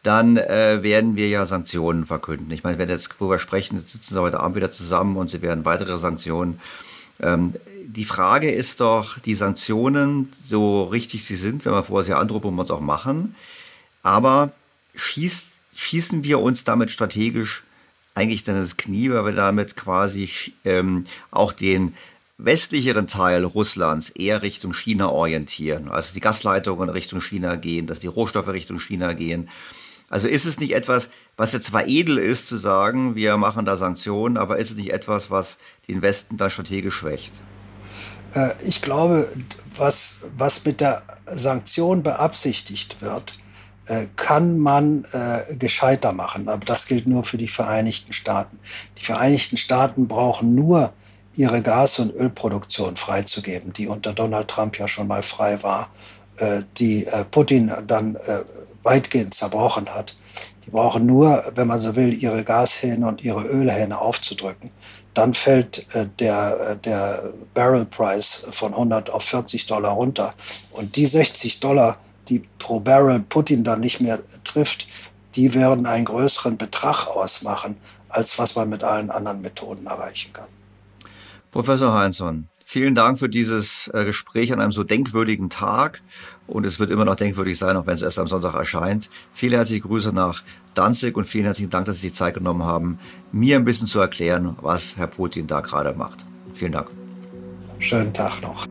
dann äh, werden wir ja Sanktionen verkünden. Ich meine, wenn jetzt, wo wir sprechen, jetzt sitzen sie heute Abend wieder zusammen und sie werden weitere Sanktionen. Ähm, die Frage ist doch, die Sanktionen, so richtig sie sind, wenn wir vorher sie androhen, wollen wir uns auch machen. Aber schießt, schießen wir uns damit strategisch eigentlich dann das Knie, weil wir damit quasi ähm, auch den westlicheren Teil Russlands eher Richtung China orientieren. Also die Gasleitungen Richtung China gehen, dass die Rohstoffe Richtung China gehen. Also ist es nicht etwas, was jetzt zwar edel ist, zu sagen, wir machen da Sanktionen, aber ist es nicht etwas, was den Westen da strategisch schwächt? Äh, ich glaube, was, was mit der Sanktion beabsichtigt wird, äh, kann man äh, gescheiter machen. Aber das gilt nur für die Vereinigten Staaten. Die Vereinigten Staaten brauchen nur ihre Gas- und Ölproduktion freizugeben, die unter Donald Trump ja schon mal frei war, äh, die äh, Putin dann äh, weitgehend zerbrochen hat. Die brauchen nur, wenn man so will, ihre Gashähne und ihre Ölhähne aufzudrücken. Dann fällt äh, der, äh, der Barrel-Preis von hundert auf vierzig Dollar runter. Und die sechzig Dollar, die pro Barrel Putin dann nicht mehr trifft, die werden einen größeren Betrag ausmachen, als was man mit allen anderen Methoden erreichen kann. Professor Heinzson, vielen Dank für dieses äh, Gespräch an einem so denkwürdigen Tag. Und es wird immer noch denkwürdig sein, auch wenn es erst am Sonntag erscheint. Viele herzliche Grüße nach Danzig und vielen herzlichen Dank, dass Sie sich Zeit genommen haben, mir ein bisschen zu erklären, was Herr Putin da gerade macht. Vielen Dank. Schönen Tag noch.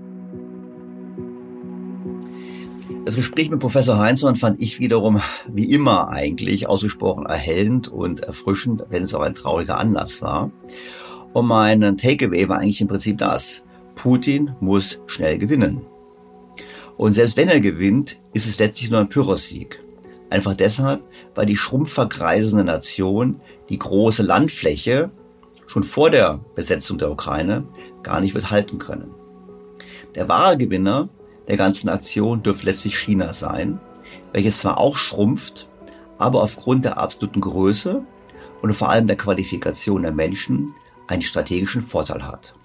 Das Gespräch mit Professor Heinzson fand ich wiederum, wie immer eigentlich, ausgesprochen erhellend und erfrischend, wenn es auch ein trauriger Anlass war. Und mein Takeaway war eigentlich im Prinzip das: Putin muss schnell gewinnen. Und selbst wenn er gewinnt, ist es letztlich nur ein Pyrrhussieg. Einfach deshalb, weil die schrumpfverkreisende Nation die große Landfläche schon vor der Besetzung der Ukraine gar nicht wird halten können. Der wahre Gewinner der ganzen Aktion dürfte letztlich China sein, welches zwar auch schrumpft, aber aufgrund der absoluten Größe und vor allem der Qualifikation der Menschen einen strategischen Vorteil hat.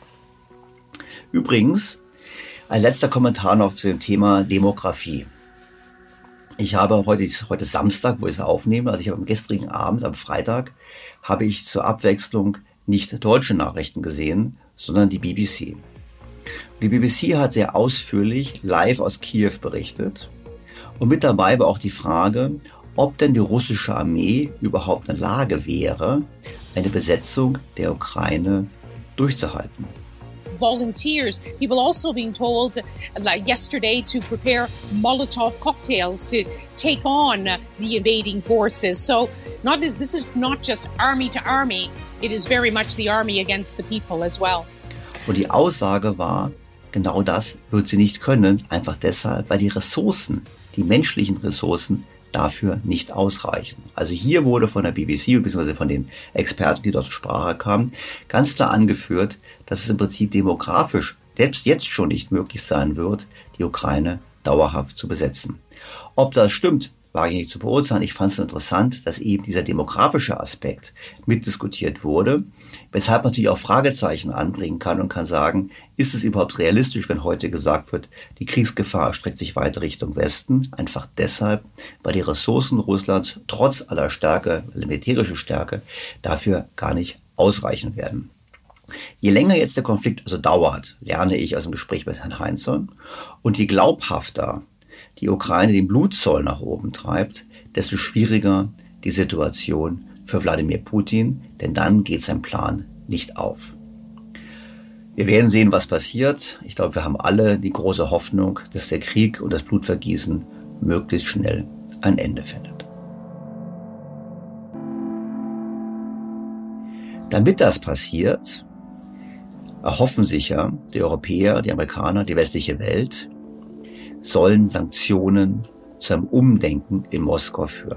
Übrigens, ein letzter Kommentar noch zu dem Thema Demografie. Ich habe heute, heute Samstag, wo ich es aufnehme, also ich habe am gestrigen Abend, am Freitag, habe ich zur Abwechslung nicht deutsche Nachrichten gesehen, sondern die B B C. Die B B C hat sehr ausführlich live aus Kiew berichtet und mit dabei war auch die Frage, ob denn die russische Armee überhaupt in der Lage wäre, eine Besetzung der Ukraine durchzuhalten. Volunteers, people also being told like yesterday to prepare Molotov cocktails to take on the invading forces. So not this is not just army to army, it is very much the army against the people as well. Und die Aussage war, genau das wird sie nicht können, einfach deshalb, weil die Ressourcen, die menschlichen Ressourcen dafür nicht ausreichen. Also hier wurde von der B B C bzw. von den Experten, die dort zur Sprache kamen, ganz klar angeführt, dass es im Prinzip demografisch selbst jetzt schon nicht möglich sein wird, die Ukraine dauerhaft zu besetzen. Ob das stimmt, wage ich nicht zu beurteilen. Ich fand es interessant, dass eben dieser demografische Aspekt mitdiskutiert wurde, weshalb man natürlich auch Fragezeichen anbringen kann und kann sagen, ist es überhaupt realistisch, wenn heute gesagt wird, die Kriegsgefahr streckt sich weiter Richtung Westen, einfach deshalb, weil die Ressourcen Russlands trotz aller Stärke, militärische Stärke, dafür gar nicht ausreichen werden. Je länger jetzt der Konflikt also dauert, lerne ich aus dem Gespräch mit Herrn Heinzson, und je glaubhafter die Ukraine den Blutzoll nach oben treibt, desto schwieriger die Situation für Wladimir Putin, denn dann geht sein Plan nicht auf. Wir werden sehen, was passiert. Ich glaube, wir haben alle die große Hoffnung, dass der Krieg und das Blutvergießen möglichst schnell ein Ende findet. Damit das passiert, erhoffen sich ja die Europäer, die Amerikaner, die westliche Welt, sollen Sanktionen zu einem Umdenken in Moskau führen.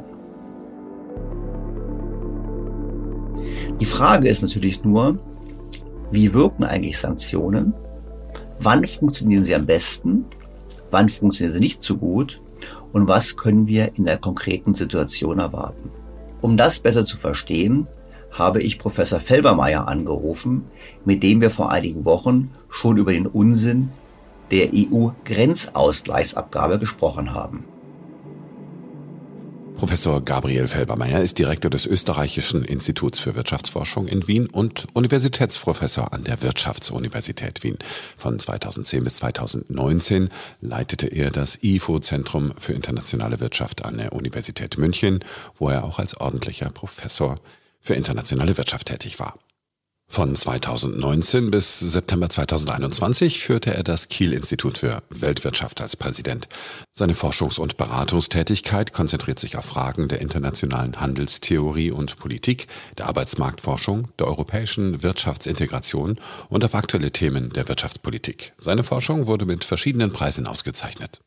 Die Frage ist natürlich nur, wie wirken eigentlich Sanktionen? Wann funktionieren sie am besten? Wann funktionieren sie nicht so gut? Und was können wir in der konkreten Situation erwarten? Um das besser zu verstehen, habe ich Professor Felbermayr angerufen, mit dem wir vor einigen Wochen schon über den Unsinn der E U-Grenzausgleichsabgabe gesprochen haben. Professor Gabriel Felbermayr ist Direktor des Österreichischen Instituts für Wirtschaftsforschung in Wien und Universitätsprofessor an der Wirtschaftsuniversität Wien. Von zweitausendzehn bis zweitausendneunzehn leitete er das I F O-Zentrum für internationale Wirtschaft an der Universität München, wo er auch als ordentlicher Professor für internationale Wirtschaft tätig war. Von zweitausendneunzehn bis September zweitausendeinundzwanzig führte er das Kiel-Institut für Weltwirtschaft als Präsident. Seine Forschungs- und Beratungstätigkeit konzentriert sich auf Fragen der internationalen Handelstheorie und Politik, der Arbeitsmarktforschung, der europäischen Wirtschaftsintegration und auf aktuelle Themen der Wirtschaftspolitik. Seine Forschung wurde mit verschiedenen Preisen ausgezeichnet.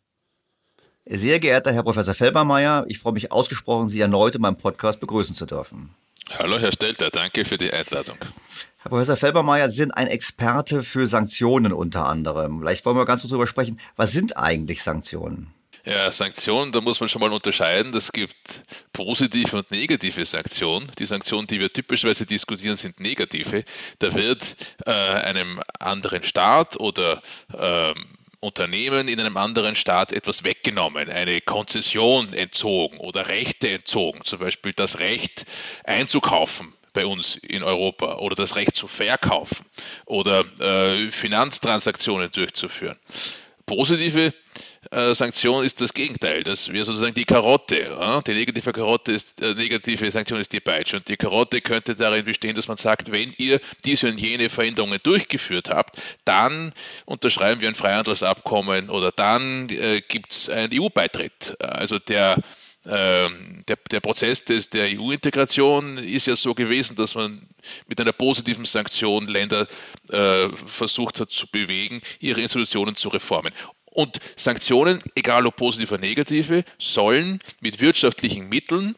Sehr geehrter Herr Professor Felbermayr, ich freue mich ausgesprochen, Sie erneut in meinem Podcast begrüßen zu dürfen. Hallo Herr Stelter, danke für die Einladung. Herr Professor Felbermayr, Sie sind ein Experte für Sanktionen unter anderem. Vielleicht wollen wir ganz kurz darüber sprechen, was sind eigentlich Sanktionen? Ja, Sanktionen, da muss man schon mal unterscheiden. Es gibt positive und negative Sanktionen. Die Sanktionen, die wir typischerweise diskutieren, sind negative. Da wird äh, einem anderen Staat oder äh, Unternehmen in einem anderen Staat etwas weggenommen, eine Konzession entzogen oder Rechte entzogen, zum Beispiel das Recht einzukaufen bei uns in Europa oder das Recht zu verkaufen oder äh, Finanztransaktionen durchzuführen. Positive äh, Sanktion ist das Gegenteil, das wäre sozusagen die Karotte. Ja? Die negative Karotte ist, äh, negative Sanktion ist die Peitsche und die Karotte könnte darin bestehen, dass man sagt, wenn ihr diese und jene Veränderungen durchgeführt habt, dann unterschreiben wir ein Freihandelsabkommen oder dann äh, gibt es einen E U-Beitritt. Also der Der, der Prozess des, der E U-Integration ist ja so gewesen, dass man mit einer positiven Sanktion Länder äh, versucht hat zu bewegen, ihre Institutionen zu reformen. Und Sanktionen, egal ob positive oder negative, sollen mit wirtschaftlichen Mitteln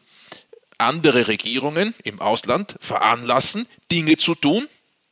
andere Regierungen im Ausland veranlassen, Dinge zu tun,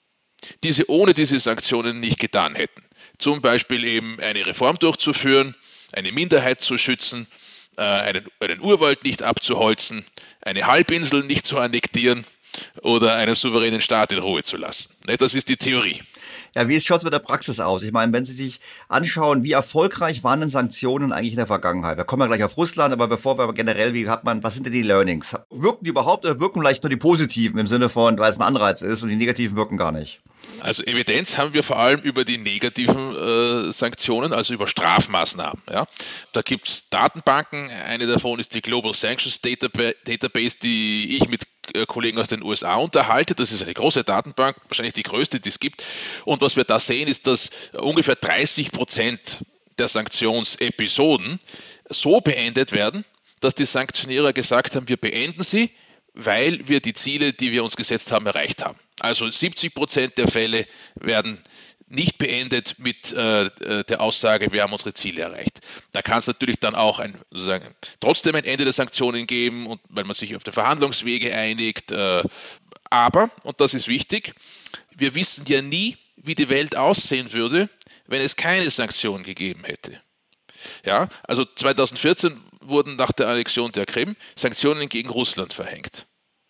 die sie ohne diese Sanktionen nicht getan hätten. Zum Beispiel eben eine Reform durchzuführen, eine Minderheit zu schützen, Einen, einen Urwald nicht abzuholzen, eine Halbinsel nicht zu annektieren oder einen souveränen Staat in Ruhe zu lassen. Das ist die Theorie. Ja, wie schaut es mit der Praxis aus? Ich meine, wenn Sie sich anschauen, wie erfolgreich waren denn Sanktionen eigentlich in der Vergangenheit? Wir kommen ja gleich auf Russland, aber bevor wir generell, wie hat man, was sind denn die Learnings? Wirken die überhaupt oder wirken vielleicht nur die positiven im Sinne von, weil es ein Anreiz ist und die negativen wirken gar nicht? Also Evidenz haben wir vor allem über die negativen äh, Sanktionen, also über Strafmaßnahmen. Ja. Da gibt es Datenbanken, eine davon ist die Global Sanctions Database, Database die ich mit äh, Kollegen aus den U S A unterhalte. Das ist eine große Datenbank, wahrscheinlich die größte, die es gibt. Und was wir da sehen, ist, dass ungefähr dreißig Prozent der Sanktionsepisoden so beendet werden, dass die Sanktionierer gesagt haben, wir beenden sie, weil wir die Ziele, die wir uns gesetzt haben, erreicht haben. Also siebzig Prozent der Fälle werden nicht beendet mit äh, der Aussage, wir haben unsere Ziele erreicht. Da kann es natürlich dann auch ein, sozusagen, trotzdem ein Ende der Sanktionen geben, und weil man sich auf den Verhandlungswege einigt. Äh, aber, und das ist wichtig, wir wissen ja nie, wie die Welt aussehen würde, wenn es keine Sanktionen gegeben hätte. Ja, also zweitausendvierzehn wurden nach der Annexion der Krim Sanktionen gegen Russland verhängt.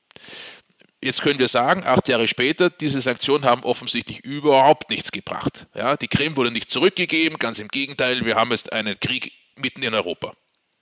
Jetzt können wir sagen, acht Jahre später, diese Sanktionen haben offensichtlich überhaupt nichts gebracht. Ja, die Krim wurde nicht zurückgegeben, ganz im Gegenteil, wir haben jetzt einen Krieg mitten in Europa.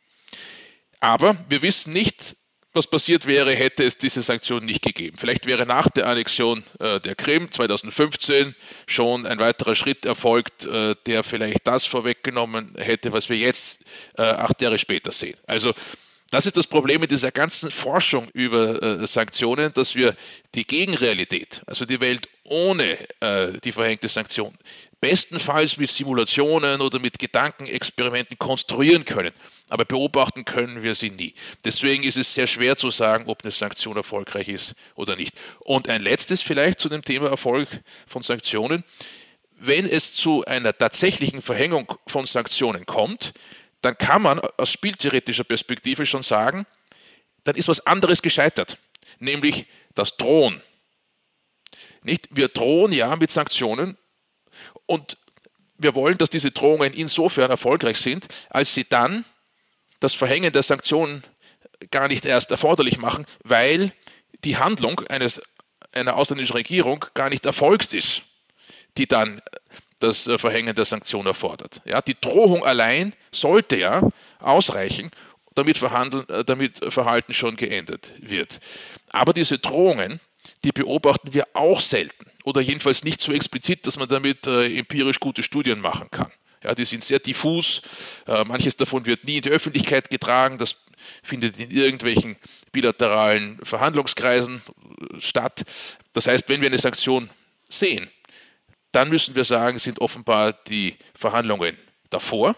Aber wir wissen nicht, was passiert wäre, hätte es diese Sanktionen nicht gegeben. Vielleicht wäre nach der Annexion äh, der Krim zweitausendfünfzehn schon ein weiterer Schritt erfolgt, äh, der vielleicht das vorweggenommen hätte, was wir jetzt äh, acht Jahre später sehen. Also das ist das Problem mit dieser ganzen Forschung über äh, Sanktionen, dass wir die Gegenrealität, also die Welt ohne äh, die verhängte Sanktion, bestenfalls mit Simulationen oder mit Gedankenexperimenten konstruieren können. Aber beobachten können wir sie nie. Deswegen ist es sehr schwer zu sagen, ob eine Sanktion erfolgreich ist oder nicht. Und ein letztes vielleicht zu dem Thema Erfolg von Sanktionen. Wenn es zu einer tatsächlichen Verhängung von Sanktionen kommt, dann kann man aus spieltheoretischer Perspektive schon sagen, dann ist was anderes gescheitert, nämlich das Drohen. Nicht? Wir drohen ja mit Sanktionen und wir wollen, dass diese Drohungen insofern erfolgreich sind, als sie dann das Verhängen der Sanktionen gar nicht erst erforderlich machen, weil die Handlung eines, einer ausländischen Regierung gar nicht erfolgt ist, die dann das Verhängen der Sanktionen erfordert. Ja, die Drohung allein sollte ja ausreichen, damit, verhandeln, damit Verhalten schon geändert wird. Aber diese Drohungen, die beobachten wir auch selten oder jedenfalls nicht so explizit, dass man damit äh, empirisch gute Studien machen kann. Ja, die sind sehr diffus, äh, manches davon wird nie in die Öffentlichkeit getragen, das findet in irgendwelchen bilateralen Verhandlungskreisen statt. Das heißt, wenn wir eine Sanktion sehen, dann müssen wir sagen, sind offenbar die Verhandlungen davor,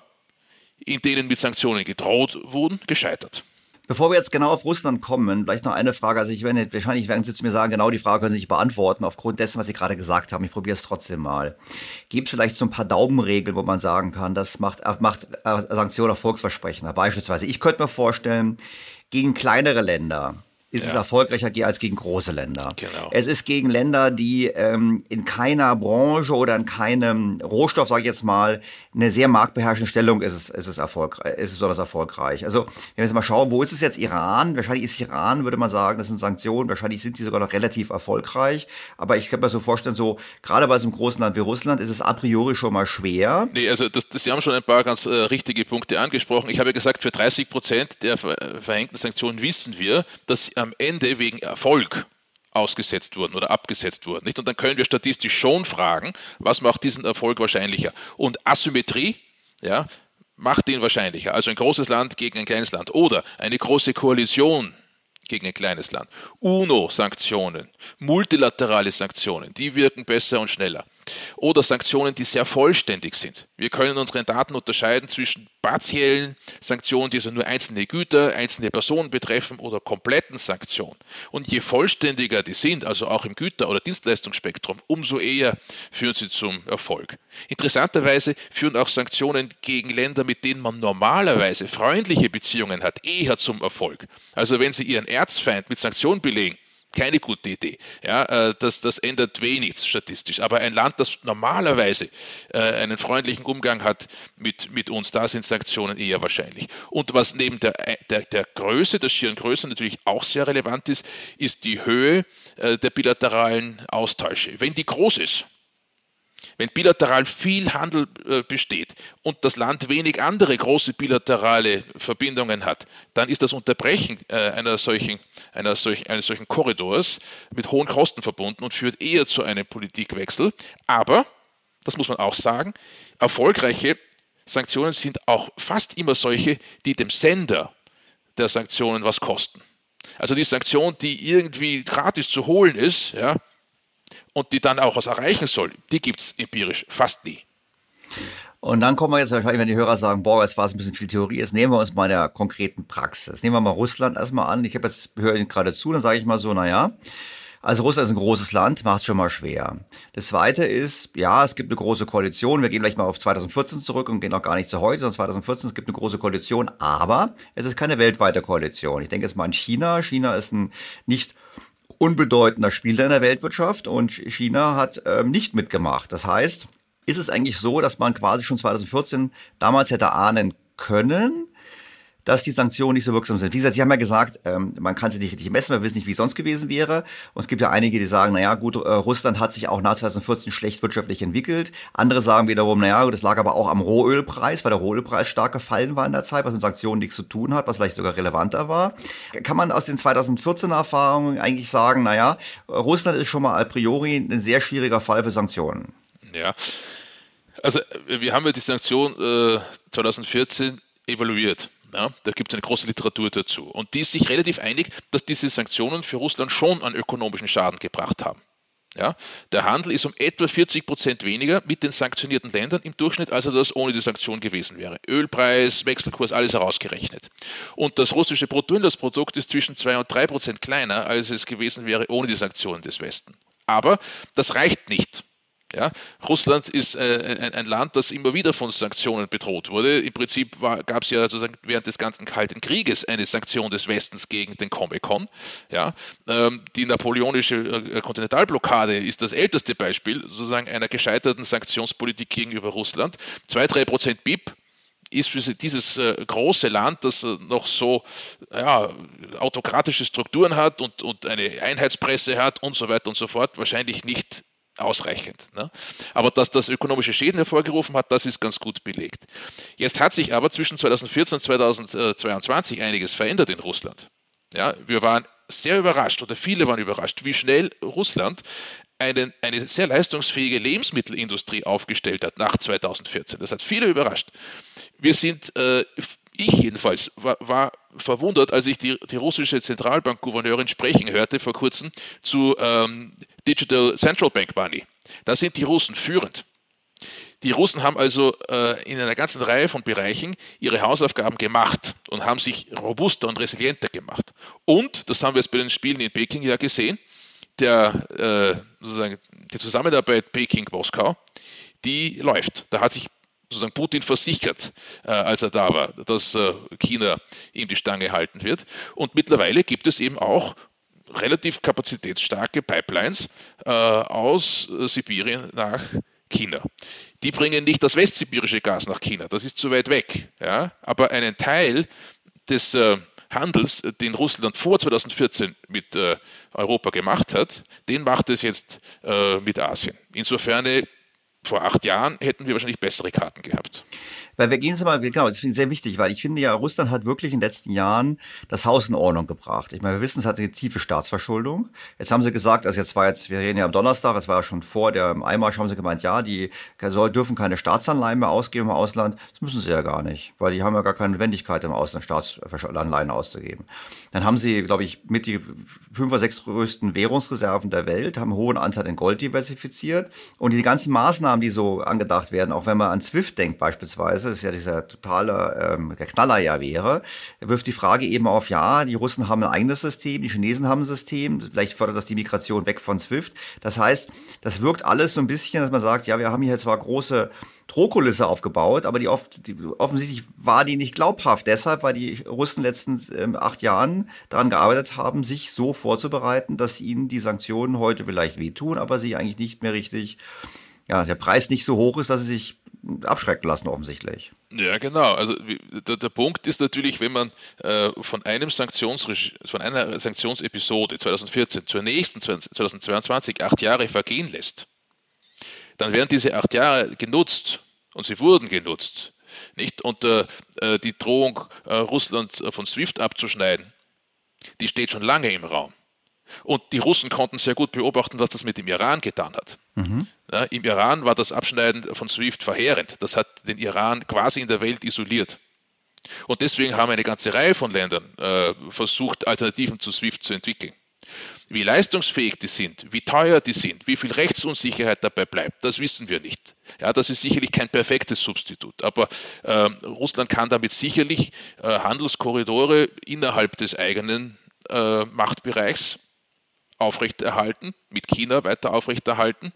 in denen mit Sanktionen gedroht wurden, gescheitert. Bevor wir jetzt genau auf Russland kommen, vielleicht noch eine Frage. Also ich werde, wahrscheinlich werden Sie zu mir sagen, genau die Frage können Sie nicht beantworten, aufgrund dessen, was Sie gerade gesagt haben. Ich probiere es trotzdem mal. Gibt es vielleicht so ein paar Daumenregeln, wo man sagen kann, das macht, macht Sanktionen erfolgsversprechender? Beispielsweise, ich könnte mir vorstellen, gegen kleinere Länder ist ja. es erfolgreicher als gegen große Länder. Genau. Es ist gegen Länder, die ähm, in keiner Branche oder in keinem Rohstoff, sage ich jetzt mal, eine sehr marktbeherrschende Stellung ist es, ist es erfolgreich, ist es besonders erfolgreich. Also wenn wir jetzt mal schauen, wo ist es jetzt Iran? Wahrscheinlich ist Iran, würde man sagen, das sind Sanktionen, wahrscheinlich sind sie sogar noch relativ erfolgreich. Aber ich kann mir so vorstellen, so gerade bei so einem großen Land wie Russland ist es a priori schon mal schwer. Nee, also das, das, Sie haben schon ein paar ganz äh, richtige Punkte angesprochen. Ich habe ja gesagt, für dreißig Prozent der ver verhängten Sanktionen wissen wir, dass sie am Ende wegen Erfolg ausgesetzt wurden oder abgesetzt wurden. Nicht? Und dann können wir statistisch schon fragen, was macht diesen Erfolg wahrscheinlicher? Und Asymmetrie, ja, macht den wahrscheinlicher. Also ein großes Land gegen ein kleines Land oder eine große Koalition gegen ein kleines Land. UNO-Sanktionen, multilaterale Sanktionen, die wirken besser und schneller. Oder Sanktionen, die sehr vollständig sind. Wir können unseren Daten unterscheiden zwischen partiellen Sanktionen, die also nur einzelne Güter, einzelne Personen betreffen, oder kompletten Sanktionen. Und je vollständiger die sind, also auch im Güter- oder Dienstleistungsspektrum, umso eher führen sie zum Erfolg. Interessanterweise führen auch Sanktionen gegen Länder, mit denen man normalerweise freundliche Beziehungen hat, eher zum Erfolg. Also wenn Sie Ihren Erzfeind mit Sanktionen belegen, keine gute Idee. Ja, äh, das, das ändert wenig statistisch. Aber ein Land, das normalerweise äh, einen freundlichen Umgang hat mit, mit uns, da sind Sanktionen eher wahrscheinlich. Und was neben der, der, der Größe, der schieren Größe natürlich auch sehr relevant ist, ist die Höhe äh, der bilateralen Austausche. Wenn die groß ist, wenn bilateral viel Handel äh, besteht und das Land wenig andere große bilaterale Verbindungen hat, dann ist das Unterbrechen äh, einer solchen, einer solch, eines solchen Korridors mit hohen Kosten verbunden und führt eher zu einem Politikwechsel. Aber, das muss man auch sagen, erfolgreiche Sanktionen sind auch fast immer solche, die dem Sender der Sanktionen was kosten. Also die Sanktion, die irgendwie gratis zu holen ist, ja, und die dann auch was erreichen soll, die gibt es empirisch fast nie. Und dann kommen wir jetzt wahrscheinlich, wenn die Hörer sagen, boah, jetzt war es ein bisschen viel Theorie, jetzt nehmen wir uns mal in der konkreten Praxis. Nehmen wir mal Russland erstmal an. Ich habe jetzt, höre Ihnen gerade zu, dann sage ich mal so, naja, also Russland ist ein großes Land, macht es schon mal schwer. Das Zweite ist, ja, es gibt eine große Koalition. Wir gehen gleich mal auf zweitausendvierzehn zurück und gehen auch gar nicht zu heute, sondern zweitausendvierzehn, es gibt eine große Koalition, aber es ist keine weltweite Koalition. Ich denke jetzt mal an China. China ist ein nicht unbedeutender Spieler in der Weltwirtschaft und China hat ähm, nicht mitgemacht. Das heißt, ist es eigentlich so, dass man quasi schon zweitausendvierzehn damals hätte ahnen können, dass die Sanktionen nicht so wirksam sind. Wie gesagt, Sie haben ja gesagt, ähm, man kann sie nicht richtig messen, wir wissen nicht, wie es sonst gewesen wäre. Und es gibt ja einige, die sagen, naja gut, äh, Russland hat sich auch nach zweitausendvierzehn schlecht wirtschaftlich entwickelt. Andere sagen wiederum, naja, das lag aber auch am Rohölpreis, weil der Rohölpreis stark gefallen war in der Zeit, was mit Sanktionen nichts zu tun hat, was vielleicht sogar relevanter war. Kann man aus den zweitausendvierzehner Erfahrungen eigentlich sagen, naja, Russland ist schon mal a priori ein sehr schwieriger Fall für Sanktionen? Ja, also wir haben ja die Sanktion äh, zweitausendvierzehn evaluiert. Ja, da gibt es eine große Literatur dazu. Und die ist sich relativ einig, dass diese Sanktionen für Russland schon einen ökonomischen Schaden gebracht haben. Ja, der Handel ist um etwa vierzig Prozent weniger mit den sanktionierten Ländern im Durchschnitt, als er das ohne die Sanktion gewesen wäre. Ölpreis, Wechselkurs, alles herausgerechnet. Und das russische Bruttoinlandsprodukt ist zwischen zwei und drei Prozent kleiner, als es gewesen wäre ohne die Sanktionen des Westens. Aber das reicht nicht. Ja, Russland ist äh, ein, ein Land, das immer wieder von Sanktionen bedroht wurde. Im Prinzip gab es ja sozusagen während des ganzen Kalten Krieges eine Sanktion des Westens gegen den Comecon. Ja, ähm, die napoleonische äh, Kontinentalblockade ist das älteste Beispiel sozusagen einer gescheiterten Sanktionspolitik gegenüber Russland. Zwei, drei Prozent B I P ist für dieses äh, große Land, das äh, noch so ja, autokratische Strukturen hat und, und eine Einheitspresse hat und so weiter und so fort, wahrscheinlich nicht ausreichend. Ne? Aber dass das ökonomische Schäden hervorgerufen hat, das ist ganz gut belegt. Jetzt hat sich aber zwischen zweitausendvierzehn und zweitausendzweiundzwanzig einiges verändert in Russland. Ja, wir waren sehr überrascht, oder viele waren überrascht, wie schnell Russland einen, eine sehr leistungsfähige Lebensmittelindustrie aufgestellt hat nach zweitausendvierzehn. Das hat viele überrascht. Wir sind, äh, ich jedenfalls, war, war verwundert, als ich die, die russische Zentralbankgouverneurin sprechen hörte vor kurzem zu ähm, Digital Central Bank Money. Da sind die Russen führend. Die Russen haben also äh, in einer ganzen Reihe von Bereichen ihre Hausaufgaben gemacht und haben sich robuster und resilienter gemacht. Und, das haben wir jetzt bei den Spielen in Peking ja gesehen, der, äh, sozusagen die Zusammenarbeit Peking-Moskau, die läuft. Da hat sich sozusagen Putin versichert, äh, als er da war, dass äh, China ihm die Stange halten wird. Und mittlerweile gibt es eben auch relativ kapazitätsstarke Pipelines äh, aus äh, Sibirien nach China. Die bringen nicht das westsibirische Gas nach China, das ist zu weit weg. Ja? Aber einen Teil des äh, Handels, den Russland vor zweitausendvierzehn mit äh, Europa gemacht hat, den macht es jetzt äh, mit Asien. Insofern, äh, vor acht Jahren hätten wir wahrscheinlich bessere Karten gehabt. Weil wir gehen es mal, genau, das finde ich sehr wichtig, weil ich finde ja, Russland hat wirklich in den letzten Jahren das Haus in Ordnung gebracht. Ich meine, wir wissen, es hat eine tiefe Staatsverschuldung. Jetzt haben sie gesagt, also jetzt war jetzt, wir reden ja am Donnerstag, es war ja schon vor der Einmarsch, haben sie gemeint, ja, die soll, dürfen keine Staatsanleihen mehr ausgeben im Ausland. Das müssen sie ja gar nicht, weil die haben ja gar keine Notwendigkeit, im Ausland Staatsanleihen auszugeben. Dann haben sie, glaube ich, mit die fünf oder sechs größten Währungsreserven der Welt, haben einen hohen Anteil in Gold diversifiziert. Und die ganzen Maßnahmen, die so angedacht werden, auch wenn man an SWIFT denkt beispielsweise, das ist ja dieser totale ähm, der Knaller ja wäre, wirft die Frage eben auf, ja, die Russen haben ein eigenes System, die Chinesen haben ein System, vielleicht fördert das die Migration weg von SWIFT. Das heißt, das wirkt alles so ein bisschen, dass man sagt, ja, wir haben hier zwar große Drohkulisse aufgebaut, aber die, oft, die offensichtlich war die nicht glaubhaft. Deshalb, weil die Russen in den letzten ähm, acht Jahren daran gearbeitet haben, sich so vorzubereiten, dass ihnen die Sanktionen heute vielleicht wehtun, aber sie eigentlich nicht mehr richtig, ja, der Preis nicht so hoch ist, dass sie sich abschrecken lassen offensichtlich. Ja, genau. Also der, der Punkt ist natürlich, wenn man äh, von einem Sanktionsreg- von einer Sanktionsepisode zweitausendvierzehn zur nächsten zweitausendzweiundzwanzig acht Jahre vergehen lässt, dann werden diese acht Jahre genutzt und sie wurden genutzt, nicht? Und äh, die Drohung, äh, Russland von SWIFT abzuschneiden, die steht schon lange im Raum. Und die Russen konnten sehr gut beobachten, was das mit dem Iran getan hat. Mhm. Ja, im Iran war das Abschneiden von SWIFT verheerend. Das hat den Iran quasi in der Welt isoliert. Und deswegen haben eine ganze Reihe von Ländern äh, versucht, Alternativen zu SWIFT zu entwickeln. Wie leistungsfähig die sind, wie teuer die sind, wie viel Rechtsunsicherheit dabei bleibt, das wissen wir nicht. Ja, das ist sicherlich kein perfektes Substitut, aber äh, Russland kann damit sicherlich äh, Handelskorridore innerhalb des eigenen äh, Machtbereichs aufrechterhalten, mit China weiter aufrechterhalten.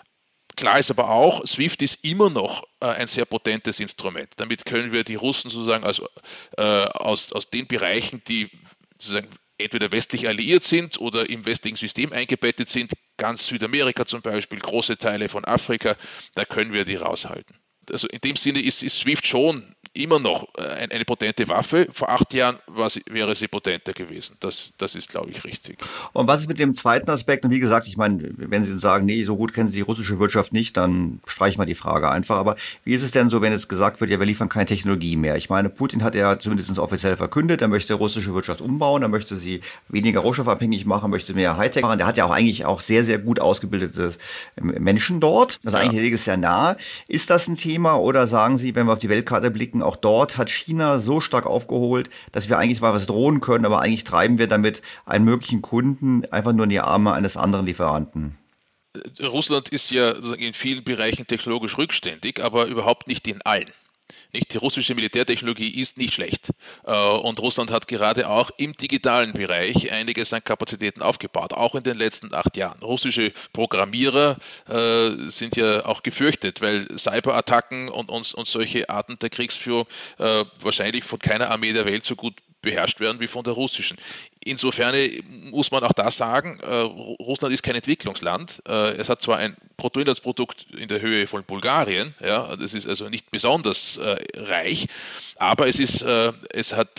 Klar ist aber auch, SWIFT ist immer noch äh, ein sehr potentes Instrument. Damit können wir die Russen sozusagen also, äh, aus, aus den Bereichen, die sozusagen entweder westlich alliiert sind oder im westlichen System eingebettet sind, ganz Südamerika zum Beispiel, große Teile von Afrika, da können wir die raushalten. Also in dem Sinne ist, ist SWIFT schon immer noch eine, eine potente Waffe. Vor acht Jahren war sie, wäre sie potenter gewesen. Das, das ist, glaube ich, richtig. Und was ist mit dem zweiten Aspekt? Und wie gesagt, ich meine, wenn Sie sagen, nee, so gut kennen Sie die russische Wirtschaft nicht, dann streichen wir die Frage einfach. Aber wie ist es denn so, wenn jetzt gesagt wird, ja, wir liefern keine Technologie mehr? Ich meine, Putin hat ja zumindest offiziell verkündet, er möchte russische Wirtschaft umbauen, er möchte sie weniger rohstoffabhängig machen, möchte mehr Hightech machen. Der hat ja auch eigentlich auch sehr, sehr gut ausgebildete Menschen dort. Also ja. Eigentlich liegt es ja nahe. Ist das ein Thema oder sagen Sie, wenn wir auf die Weltkarte blicken, auch dort hat China so stark aufgeholt, dass wir eigentlich mal was drohen können, aber eigentlich treiben wir damit einen möglichen Kunden einfach nur in die Arme eines anderen Lieferanten? Russland ist ja in vielen Bereichen technologisch rückständig, aber überhaupt nicht in allen. Nicht? Die russische Militärtechnologie ist nicht schlecht. Und Russland hat gerade auch im digitalen Bereich einiges an Kapazitäten aufgebaut, auch in den letzten acht Jahren. Russische Programmierer äh, sind ja auch gefürchtet, weil Cyberattacken und, und, und solche Arten der Kriegsführung äh, wahrscheinlich von keiner Armee der Welt so gut beherrscht werden wie von der russischen. Insofern muss man auch da sagen, äh, Russland ist kein Entwicklungsland. Äh, es hat zwar ein Bruttoinlandsprodukt in der Höhe von Bulgarien, ja, das ist also nicht besonders äh, reich, aber es ist, äh, es hat äh,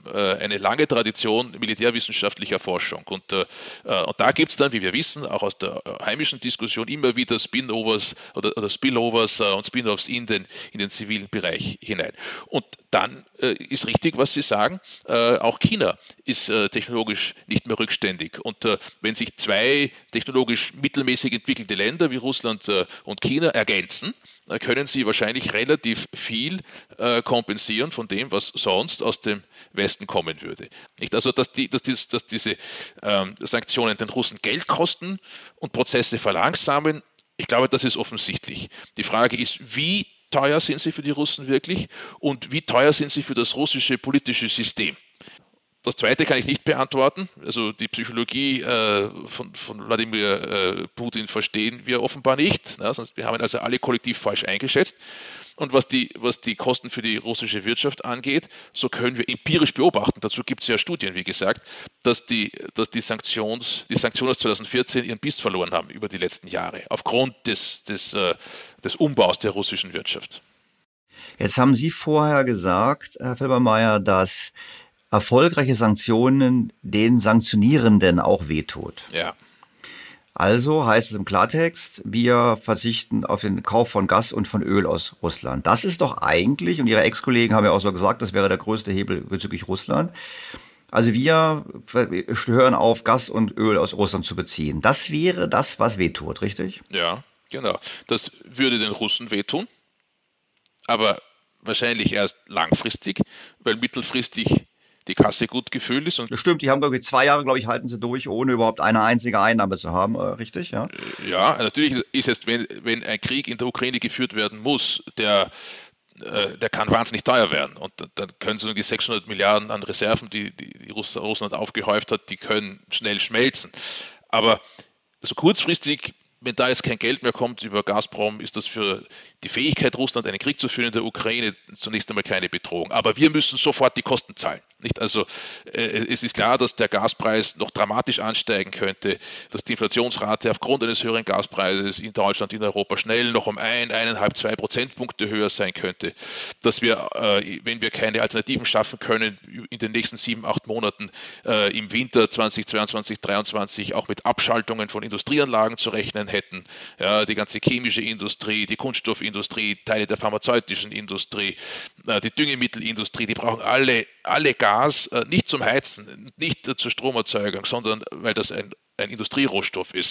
äh, eine lange Tradition militärwissenschaftlicher Forschung. Und, äh, und da gibt es dann, wie wir wissen, auch aus der heimischen Diskussion immer wieder Spin-Overs oder, oder Spillovers äh, und Spin-Offs in den, in den zivilen Bereich hinein. Und dann äh, ist richtig, was Sie sagen, äh, auch China ist äh, technologisch nicht mehr rückständig. Und äh, wenn sich zwei technologisch mittelmäßig entwickelte Länder wie Russland äh, und China ergänzen, äh, können sie wahrscheinlich relativ viel äh, kompensieren von dem, was sonst aus dem Westen kommen würde. Nicht? Also, dass, die, dass, die, dass diese ähm, Sanktionen den Russen Geld kosten und Prozesse verlangsamen, ich glaube, das ist offensichtlich. Die Frage ist, wie teuer sind sie für die Russen wirklich und wie teuer sind sie für das russische politische System? Das Zweite kann ich nicht beantworten. Also die Psychologie äh, von, von Wladimir äh, Putin verstehen wir offenbar nicht. Ja, sonst, wir haben ihn also alle kollektiv falsch eingeschätzt. Und was die, was die Kosten für die russische Wirtschaft angeht, so können wir empirisch beobachten, dazu gibt es ja Studien, wie gesagt, dass die, dass die, Sanktions, die Sanktionen aus zweitausendvierzehn ihren Biss verloren haben über die letzten Jahre, aufgrund des, des, äh, des Umbaus der russischen Wirtschaft. Jetzt haben Sie vorher gesagt, Herr Felbermayr, dass erfolgreiche Sanktionen den Sanktionierenden auch wehtut. Ja. Also heißt es im Klartext, wir verzichten auf den Kauf von Gas und von Öl aus Russland. Das ist doch eigentlich, und Ihre Ex-Kollegen haben ja auch so gesagt, das wäre der größte Hebel bezüglich Russland. Also wir hören auf, Gas und Öl aus Russland zu beziehen. Das wäre das, was wehtut, richtig? Ja, genau. Das würde den Russen wehtun, aber wahrscheinlich erst langfristig, weil mittelfristig die Kasse gut gefüllt ist. Und das stimmt, die haben irgendwie zwei Jahre, glaube ich, halten sie durch, ohne überhaupt eine einzige Einnahme zu haben, äh, richtig? Ja, ja, natürlich ist es, wenn, wenn ein Krieg in der Ukraine geführt werden muss, der, äh, der kann wahnsinnig teuer werden. Und dann können so die sechshundert Milliarden an Reserven, die, die, die Russland aufgehäuft hat, die können schnell schmelzen. Aber so kurzfristig, wenn da jetzt kein Geld mehr kommt über Gazprom, ist das für die Fähigkeit Russland, einen Krieg zu führen in der Ukraine, zunächst einmal keine Bedrohung. Aber wir müssen sofort die Kosten zahlen. Nicht? Also äh, es ist klar, dass der Gaspreis noch dramatisch ansteigen könnte, dass die Inflationsrate aufgrund eines höheren Gaspreises in Deutschland, in Europa schnell noch um ein, eineinhalb, zwei Prozentpunkte höher sein könnte, dass wir, äh, wenn wir keine Alternativen schaffen können, in den nächsten sieben, acht Monaten äh, im Winter zweitausendzweiundzwanzig, dreiundzwanzig auch mit Abschaltungen von Industrieanlagen zu rechnen hätten. Ja, die ganze chemische Industrie, die Kunststoffindustrie, Teile der pharmazeutischen Industrie, äh, die Düngemittelindustrie, die brauchen alle, alle Gas. Gas nicht zum Heizen, nicht zur Stromerzeugung, sondern weil das ein, ein Industrierohstoff ist.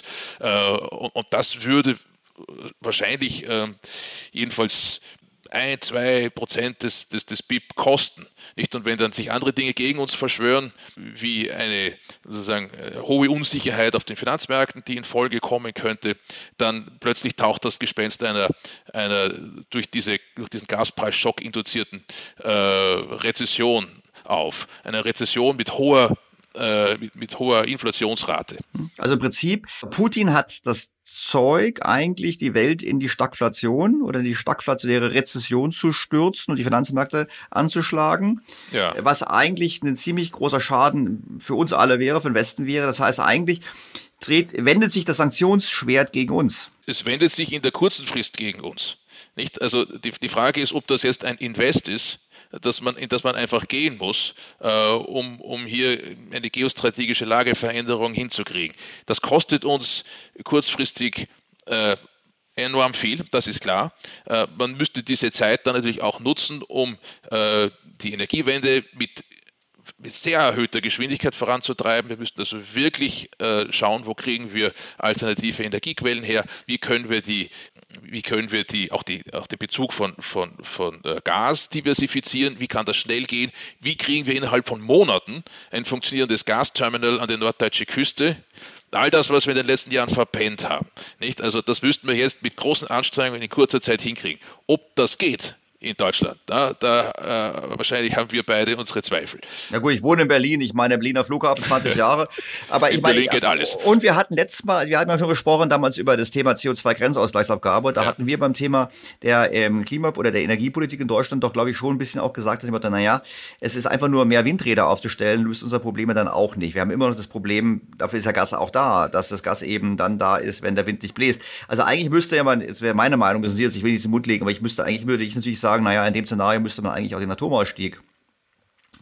Und das würde wahrscheinlich jedenfalls ein, zwei Prozent des, des, des B I P kosten. Nicht? Und wenn dann sich andere Dinge gegen uns verschwören, wie eine sozusagen hohe Unsicherheit auf den Finanzmärkten, die in Folge kommen könnte, dann plötzlich taucht das Gespenst einer, einer durch, diese, durch diesen Gaspreisschock induzierten äh, Rezession auf. Eine Rezession mit hoher, äh, mit, mit hoher Inflationsrate. Also im Prinzip, Putin hat das Zeug, eigentlich die Welt in die Stagflation oder die stagflationäre Rezession zu stürzen und die Finanzmärkte anzuschlagen, ja. Was eigentlich ein ziemlich großer Schaden für uns alle wäre, für den Westen wäre. Das heißt, eigentlich dreht, wendet sich das Sanktionsschwert gegen uns. Es wendet sich in der kurzen Frist gegen uns. Nicht? Also die, die Frage ist, ob das jetzt ein Invest ist, dass man, in das man einfach gehen muss, äh, um, um hier eine geostrategische Lageveränderung hinzukriegen. Das kostet uns kurzfristig äh, enorm viel, das ist klar. Äh, man müsste diese Zeit dann natürlich auch nutzen, um äh, die Energiewende mit mit sehr erhöhter Geschwindigkeit voranzutreiben. Wir müssten also wirklich äh, schauen, wo kriegen wir alternative Energiequellen her, wie können wir die, wie können wir die, auch, die, auch den Bezug von, von, von äh, Gas diversifizieren, wie kann das schnell gehen, wie kriegen wir innerhalb von Monaten ein funktionierendes Gasterminal an der norddeutschen Küste. All das, was wir in den letzten Jahren verpennt haben. Nicht? Also das müssten wir jetzt mit großen Anstrengungen in kurzer Zeit hinkriegen. Ob das geht in Deutschland, da, da äh, wahrscheinlich haben wir beide unsere Zweifel. Na gut, ich wohne in Berlin, ich meine Berliner Flughafen zwanzig Jahre, aber ich in meine, Berlin geht alles. Und wir hatten letztes Mal, wir hatten ja schon gesprochen damals über das Thema C O zwei Grenzausgleichsabgabe, da ja. hatten wir beim Thema der ähm, Klima- oder der Energiepolitik in Deutschland doch, glaube ich, schon ein bisschen auch gesagt, dass ich dachte, naja, es ist einfach nur mehr Windräder aufzustellen, löst unsere Probleme dann auch nicht. Wir haben immer noch das Problem, dafür ist ja Gas auch da, dass das Gas eben dann da ist, wenn der Wind nicht bläst. Also eigentlich müsste ja man, es wäre meine Meinung, das ist jetzt, ich will nicht in den Mund legen, aber ich müsste eigentlich, würde ich natürlich sagen, naja, in dem Szenario müsste man eigentlich auch den Atomausstieg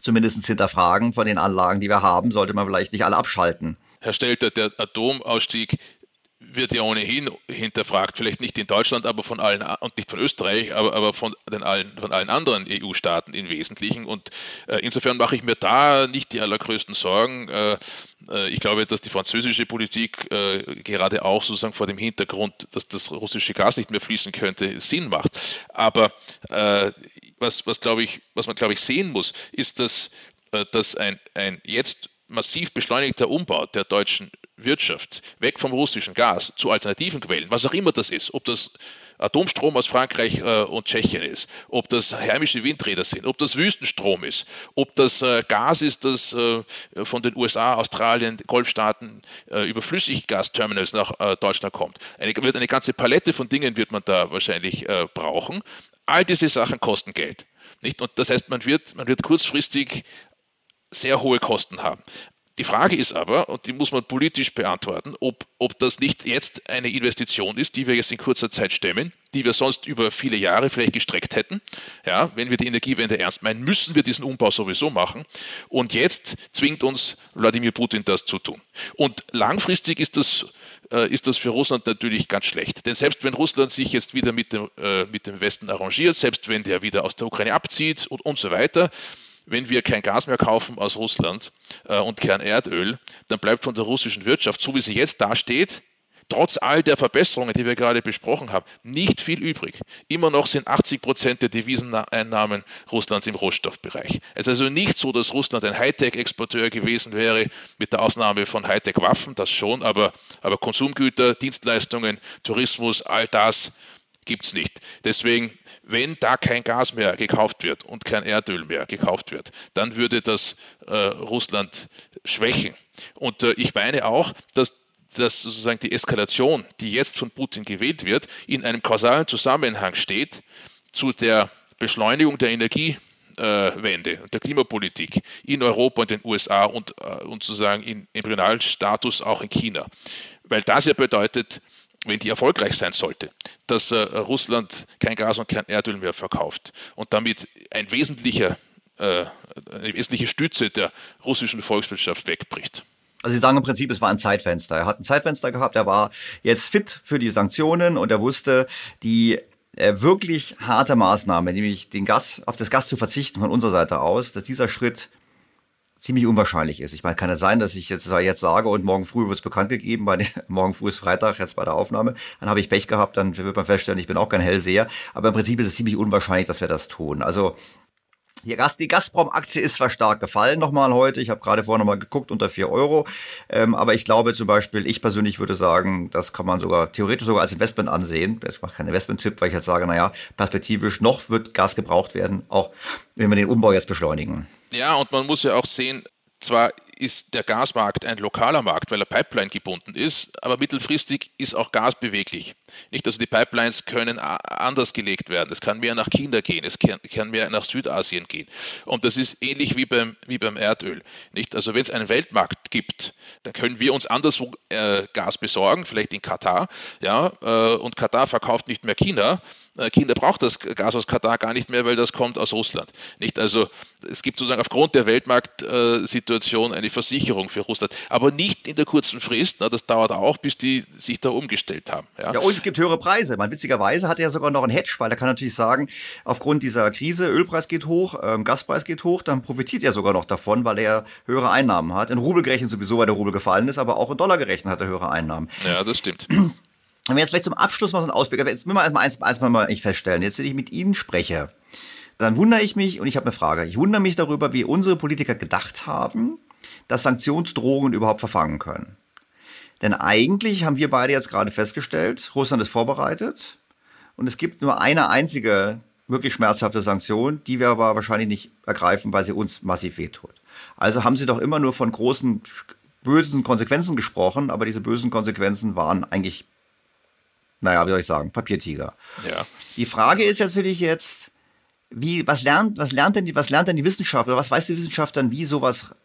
zumindest hinterfragen von den Anlagen, die wir haben, sollte man vielleicht nicht alle abschalten. Herr Stelter, der Atomausstieg wird ja ohnehin hinterfragt, vielleicht nicht in Deutschland, aber von allen, und nicht von Österreich, aber, aber von, den allen, von allen anderen E U-Staaten im Wesentlichen. Und äh, insofern mache ich mir da nicht die allergrößten Sorgen. Äh, äh, ich glaube, dass die französische Politik äh, gerade auch sozusagen vor dem Hintergrund, dass das russische Gas nicht mehr fließen könnte, Sinn macht. Aber äh, was, was, glaube ich, was man, glaube ich, sehen muss, ist, dass, äh, dass ein, ein jetzt massiv beschleunigter Umbau der deutschen Wirtschaft weg vom russischen Gas zu alternativen Quellen, was auch immer das ist, ob das Atomstrom aus Frankreich äh, und Tschechien ist, ob das heimische Windräder sind, ob das Wüstenstrom ist, ob das äh, Gas ist, das äh, von den U S A, Australien, Golfstaaten äh, über Flüssiggasterminals nach äh, Deutschland kommt. Eine, wird eine ganze Palette von Dingen wird man da wahrscheinlich äh, brauchen. All diese Sachen kosten Geld. Nicht? Und das heißt, man wird, man wird kurzfristig sehr hohe Kosten haben. Die Frage ist aber, und die muss man politisch beantworten, ob, ob das nicht jetzt eine Investition ist, die wir jetzt in kurzer Zeit stemmen, die wir sonst über viele Jahre vielleicht gestreckt hätten. Ja, wenn wir die Energiewende ernst meinen, müssen wir diesen Umbau sowieso machen. Und jetzt zwingt uns Wladimir Putin, das zu tun. Und langfristig ist das, äh, ist das für Russland natürlich ganz schlecht. Denn selbst wenn Russland sich jetzt wieder mit dem, äh, mit dem Westen arrangiert, selbst wenn der wieder aus der Ukraine abzieht und, und so weiter, wenn wir kein Gas mehr kaufen aus Russland äh, und kein Erdöl, dann bleibt von der russischen Wirtschaft, so wie sie jetzt dasteht, trotz all der Verbesserungen, die wir gerade besprochen haben, nicht viel übrig. Immer noch sind achtzig Prozent der Deviseneinnahmen Russlands im Rohstoffbereich. Es ist also nicht so, dass Russland ein Hightech-Exporteur gewesen wäre, mit der Ausnahme von Hightech-Waffen, das schon, aber, aber Konsumgüter, Dienstleistungen, Tourismus, all das gibt es nicht. Deswegen, wenn da kein Gas mehr gekauft wird und kein Erdöl mehr gekauft wird, dann würde das äh, Russland schwächen. Und äh, ich meine auch, dass, dass sozusagen die Eskalation, die jetzt von Putin gewählt wird, in einem kausalen Zusammenhang steht zu der Beschleunigung der Energiewende und der Klimapolitik in Europa und den U S A und, äh, und sozusagen in Embryonalstatus auch in China. Weil das ja bedeutet, wenn die erfolgreich sein sollte, dass äh, Russland kein Gas und kein Erdöl mehr verkauft und damit ein wesentlicher, äh, eine wesentliche Stütze der russischen Volkswirtschaft wegbricht. Also Sie sagen im Prinzip, es war ein Zeitfenster. Er hat ein Zeitfenster gehabt, er war jetzt fit für die Sanktionen und er wusste, die äh, wirklich harte Maßnahme, nämlich den Gas, auf das Gas zu verzichten von unserer Seite aus, dass dieser Schritt ziemlich unwahrscheinlich ist. Ich meine, kann es sein, dass ich jetzt, jetzt sage und morgen früh wird es bekannt gegeben, bei den, morgen früh ist Freitag, jetzt bei der Aufnahme, dann habe ich Pech gehabt, dann wird man feststellen, ich bin auch kein Hellseher, aber im Prinzip ist es ziemlich unwahrscheinlich, dass wir das tun. Also die, Gas, die Gazprom-Aktie ist zwar stark gefallen nochmal heute, ich habe gerade vorhin nochmal geguckt, unter vier Euro, ähm, aber ich glaube zum Beispiel, ich persönlich würde sagen, das kann man sogar theoretisch sogar als Investment ansehen. Das macht kein Investment-Tipp, weil ich jetzt sage, naja, perspektivisch noch wird Gas gebraucht werden, auch wenn wir den Umbau jetzt beschleunigen. Ja, und man muss ja auch sehen, zwar ist der Gasmarkt ein lokaler Markt, weil er Pipeline gebunden ist, aber mittelfristig ist auch Gas beweglich. Nicht, also die Pipelines können anders gelegt werden. Es kann mehr nach China gehen, es kann, kann mehr nach Südasien gehen. Und das ist ähnlich wie beim, wie beim Erdöl. Nicht? Also wenn es einen Weltmarkt gibt, dann können wir uns anderswo äh, Gas besorgen, vielleicht in Katar. Ja, äh, und Katar verkauft nicht mehr China. China braucht das Gas aus Katar gar nicht mehr, weil das kommt aus Russland. Nicht? Also es gibt sozusagen aufgrund der Weltmarktsituation eine Versicherung für Russland, aber nicht in der kurzen Frist. Das dauert auch, bis die sich da umgestellt haben. Ja, ja, und es gibt höhere Preise. Man, witzigerweise hat er ja sogar noch einen Hedge, weil er kann natürlich sagen, aufgrund dieser Krise, Ölpreis geht hoch, ähm, Gaspreis geht hoch, dann profitiert er sogar noch davon, weil er höhere Einnahmen hat. In Rubel gerechnet sowieso, weil der Rubel gefallen ist, aber auch in Dollar gerechnet hat er höhere Einnahmen. Ja, das stimmt. Wenn wir jetzt vielleicht zum Abschluss mal so einen Ausblick, aber jetzt müssen wir erstmal eins, eins mal nicht feststellen. Jetzt, wenn ich mit Ihnen spreche, dann wundere ich mich, und ich habe eine Frage, ich wundere mich darüber, wie unsere Politiker gedacht haben, dass Sanktionsdrohungen überhaupt verfangen können. Denn eigentlich haben wir beide jetzt gerade festgestellt, Russland ist vorbereitet und es gibt nur eine einzige wirklich schmerzhafte Sanktion, die wir aber wahrscheinlich nicht ergreifen, weil sie uns massiv wehtut. Also haben Sie doch immer nur von großen, bösen Konsequenzen gesprochen, aber diese bösen Konsequenzen waren eigentlich, naja, wie soll ich sagen, Papiertiger. Ja. Die Frage ist natürlich jetzt, wie, was lernt, was lernt denn die, was lernt denn die Wissenschaft oder was weiß die Wissenschaft dann, wie sowas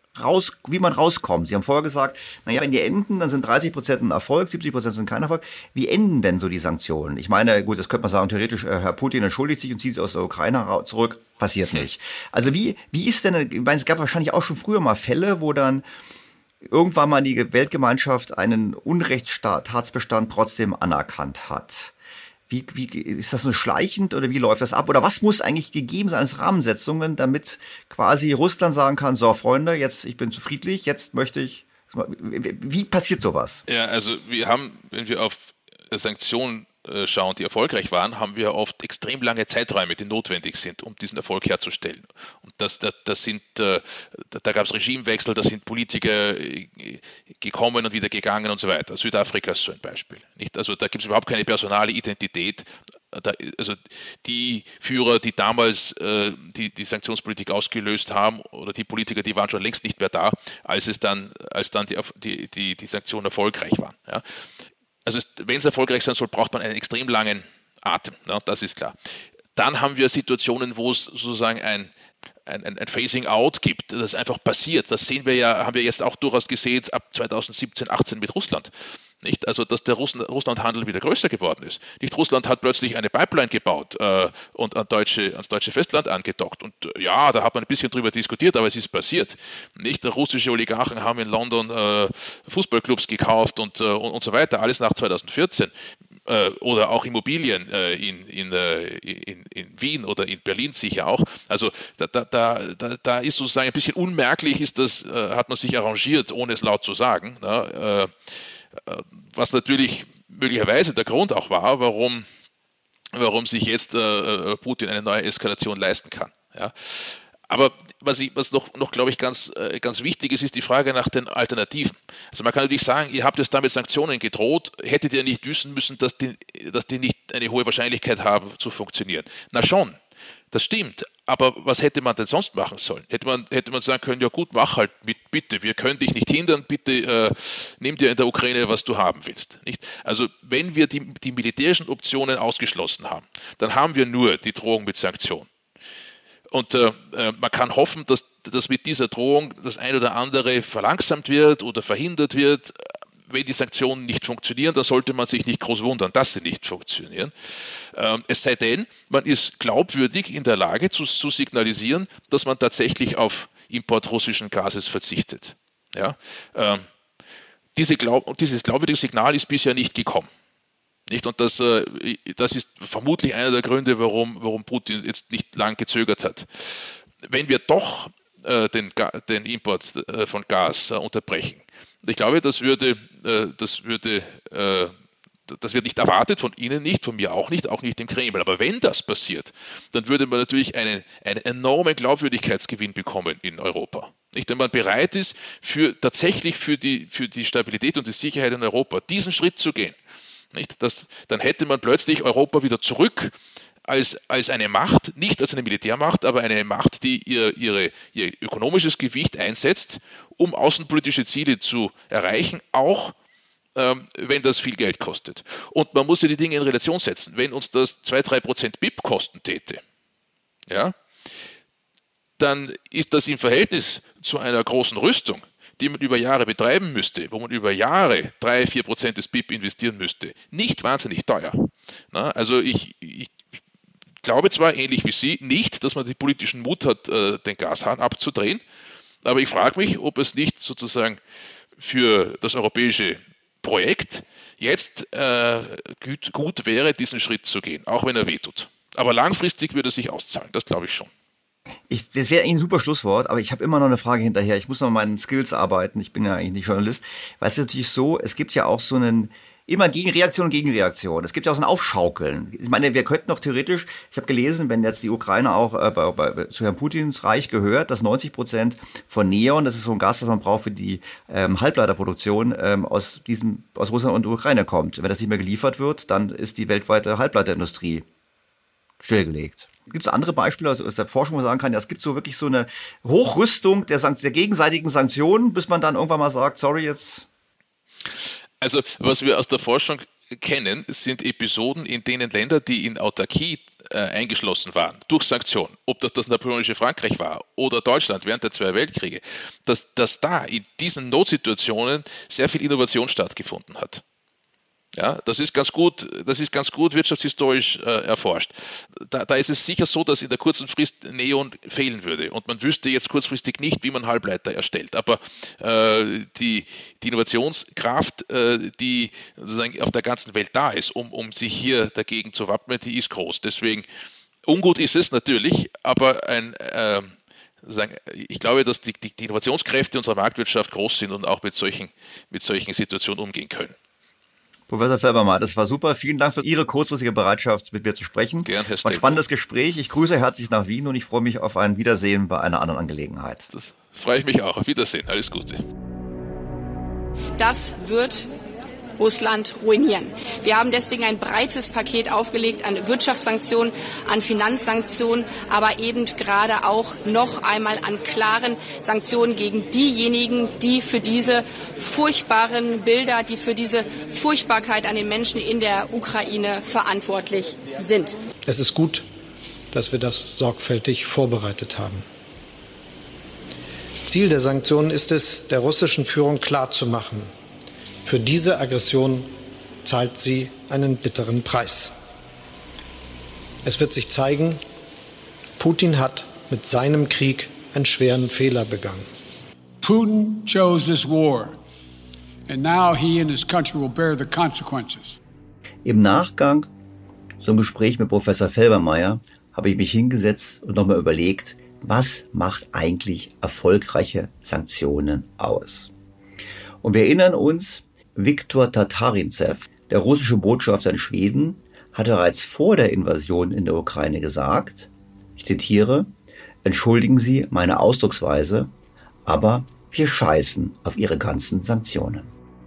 raus, wie man rauskommt. Sie haben vorher gesagt, naja, wenn die enden, dann sind dreißig Prozent ein Erfolg, siebzig Prozent sind kein Erfolg. Wie enden denn so die Sanktionen? Ich meine, gut, das könnte man sagen, theoretisch, äh, Herr Putin entschuldigt sich und zieht sich aus der Ukraine zurück. Passiert nicht. Also wie, wie ist denn, ich meine, es gab wahrscheinlich auch schon früher mal Fälle, wo dann irgendwann mal die Weltgemeinschaft einen Unrechtstatbestand trotzdem anerkannt hat. Wie, wie ist das so schleichend oder wie läuft das ab? Oder was muss eigentlich gegeben sein als Rahmensetzungen, damit quasi Russland sagen kann, so Freunde, jetzt ich bin zu friedlich, jetzt möchte ich. Wie passiert sowas? Ja, also wir haben, wenn wir auf Sanktionen schauen, die erfolgreich waren, haben wir oft extrem lange Zeiträume, die notwendig sind, um diesen Erfolg herzustellen. Und das, das, das sind, da, da gab es Regimewechsel, da sind Politiker gekommen und wieder gegangen und so weiter. Südafrika ist so ein Beispiel. Nicht? Also da gibt es überhaupt keine personale Identität. Da, also die Führer, die damals äh, die, die Sanktionspolitik ausgelöst haben, oder die Politiker, die waren schon längst nicht mehr da, als es dann, als dann die, die, die Sanktionen erfolgreich waren. Ja. Also wenn es erfolgreich sein soll, braucht man einen extrem langen Atem, ne? Das ist klar. Dann haben wir Situationen, wo es sozusagen ein, ein, ein Phasing-out gibt, das einfach passiert. Das sehen wir ja, haben wir jetzt auch durchaus gesehen ab zweitausendsiebzehn, achtzehn mit Russland. Nicht? Also, dass der Russen, Russlandhandel wieder größer geworden ist. Nicht Russland hat plötzlich eine Pipeline gebaut äh, und an deutsche, ans deutsche Festland angedockt. Und äh, ja, da hat man ein bisschen drüber diskutiert, aber es ist passiert. Nicht? Russische Oligarchen haben in London äh, Fußballclubs gekauft und, äh, und, und so weiter, alles nach zweitausendvierzehn. Äh, oder auch Immobilien äh, in, in, äh, in, in Wien oder in Berlin sicher auch. Also da, da, da, da ist sozusagen ein bisschen unmerklich, ist das, äh, hat man sich arrangiert, ohne es laut zu sagen. Na, äh, was natürlich möglicherweise der Grund auch war, warum, warum sich jetzt äh, Putin eine neue Eskalation leisten kann. Ja. Aber was, ich, was noch, noch glaube ich, ganz, äh, ganz wichtig ist, ist die Frage nach den Alternativen. Also man kann natürlich sagen, ihr habt jetzt damit Sanktionen gedroht, hättet ihr nicht wissen müssen, dass die, dass die nicht eine hohe Wahrscheinlichkeit haben zu funktionieren. Na schon, das stimmt. Aber was hätte man denn sonst machen sollen? Hätte man, hätte man sagen können, ja gut, mach halt mit, bitte, wir können dich nicht hindern, bitte äh, nimm dir in der Ukraine, was du haben willst. Nicht? Also wenn wir die, die militärischen Optionen ausgeschlossen haben, dann haben wir nur die Drohung mit Sanktionen. Und äh, man kann hoffen, dass, dass mit dieser Drohung das ein oder andere verlangsamt wird oder verhindert wird. Wenn die Sanktionen nicht funktionieren, dann sollte man sich nicht groß wundern, dass sie nicht funktionieren. Ähm, es sei denn, man ist glaubwürdig in der Lage zu, zu signalisieren, dass man tatsächlich auf Import russischen Gases verzichtet. Ja? Ähm, diese Glaub, dieses glaubwürdige Signal ist bisher nicht gekommen. Nicht? Und das, äh, das ist vermutlich einer der Gründe, warum, warum Putin jetzt nicht lang gezögert hat. Wenn wir doch äh, den, den Import äh, von Gas äh, unterbrechen, ich glaube, das würde, äh, das würde, äh, das wird nicht erwartet, von Ihnen nicht, von mir auch nicht, auch nicht im Kreml. Aber wenn das passiert, dann würde man natürlich einen, einen enormen Glaubwürdigkeitsgewinn bekommen in Europa. Nicht? Wenn man bereit ist, für, tatsächlich für die, für die Stabilität und die Sicherheit in Europa diesen Schritt zu gehen, nicht? Das, dann hätte man plötzlich Europa wieder zurück als, als eine Macht, nicht als eine Militärmacht, aber eine Macht, die ihr, ihre, ihr ökonomisches Gewicht einsetzt, um außenpolitische Ziele zu erreichen, auch ähm, wenn das viel Geld kostet. Und man muss ja die Dinge in Relation setzen. Wenn uns das zwei bis drei Prozent B I P kosten täte, ja, dann ist das im Verhältnis zu einer großen Rüstung, die man über Jahre betreiben müsste, wo man über Jahre drei bis vier Prozent des B I P investieren müsste, nicht wahnsinnig teuer. Na, also ich, ich glaube zwar, ähnlich wie Sie, nicht, dass man den politischen Mut hat, den Gashahn abzudrehen, aber ich frage mich, ob es nicht sozusagen für das europäische Projekt jetzt äh, gut, gut wäre, diesen Schritt zu gehen, auch wenn er wehtut. Aber langfristig würde es sich auszahlen, das glaube ich schon. Ich, das wäre ein super Schlusswort, aber ich habe immer noch eine Frage hinterher. Ich muss noch an meinen Skills arbeiten. Ich bin ja eigentlich nicht Journalist. Weil es ist natürlich so, es gibt ja auch so einen, immer Gegenreaktion und Gegenreaktion. Es gibt ja auch so ein Aufschaukeln. Ich meine, wir könnten doch theoretisch, ich habe gelesen, wenn jetzt die Ukraine auch äh, bei, bei, zu Herrn Putins Reich gehört, dass neunzig Prozent von Neon, das ist so ein Gas, das man braucht für die ähm, Halbleiterproduktion, ähm, aus diesem, aus Russland und der Ukraine kommt. Wenn das nicht mehr geliefert wird, dann ist die weltweite Halbleiterindustrie stillgelegt. Gibt es andere Beispiele also aus der Forschung, wo man sagen kann, ja, es gibt so wirklich so eine Hochrüstung der, Sank- der gegenseitigen Sanktionen, bis man dann irgendwann mal sagt, sorry, jetzt. Also was wir aus der Forschung kennen, sind Episoden, in denen Länder, die in Autarkie äh, eingeschlossen waren durch Sanktionen, ob das das napoleonische Frankreich war oder Deutschland während der zwei Weltkriege, dass, dass da in diesen Notsituationen sehr viel Innovation stattgefunden hat. Ja, das ist ganz gut, das ist ganz gut wirtschaftshistorisch äh, erforscht. Da, da ist es sicher so, dass in der kurzen Frist Neon fehlen würde und man wüsste jetzt kurzfristig nicht, wie man Halbleiter erstellt. Aber äh, die, die Innovationskraft, äh, die sozusagen auf der ganzen Welt da ist, um, um sich hier dagegen zu wappnen, die ist groß. Deswegen, ungut ist es natürlich, aber ein äh, ich glaube, dass die, die, die Innovationskräfte unserer Marktwirtschaft groß sind und auch mit solchen, mit solchen Situationen umgehen können. Professor Felbermayr, das war super. Vielen Dank für Ihre kurzfristige Bereitschaft, mit mir zu sprechen. Gern, Herr War ein spannendes Gespräch. Ich grüße herzlich nach Wien und ich freue mich auf ein Wiedersehen bei einer anderen Angelegenheit. Das freue ich mich auch. Auf Wiedersehen. Alles Gute. Das wird Russland ruinieren. Wir haben deswegen ein breites Paket aufgelegt an Wirtschaftssanktionen, an Finanzsanktionen, aber eben gerade auch noch einmal an klaren Sanktionen gegen diejenigen, die für diese furchtbaren Bilder, die für diese Furchtbarkeit an den Menschen in der Ukraine verantwortlich sind. Es ist gut, dass wir das sorgfältig vorbereitet haben. Ziel der Sanktionen ist es, der russischen Führung klarzumachen: Für diese Aggression zahlt sie einen bitteren Preis. Es wird sich zeigen, Putin hat mit seinem Krieg einen schweren Fehler begangen. Putin chose this war, and now he and his country will bear the consequences. Im Nachgang zum Gespräch mit Professor Felbermayr habe ich mich hingesetzt und nochmal überlegt, was macht eigentlich erfolgreiche Sanktionen aus? Und wir erinnern uns, Viktor Tatarintsev, der russische Botschafter in Schweden, hatte bereits vor der Invasion in der Ukraine gesagt, ich zitiere, entschuldigen Sie meine Ausdrucksweise, aber wir scheißen auf Ihre ganzen Sanktionen.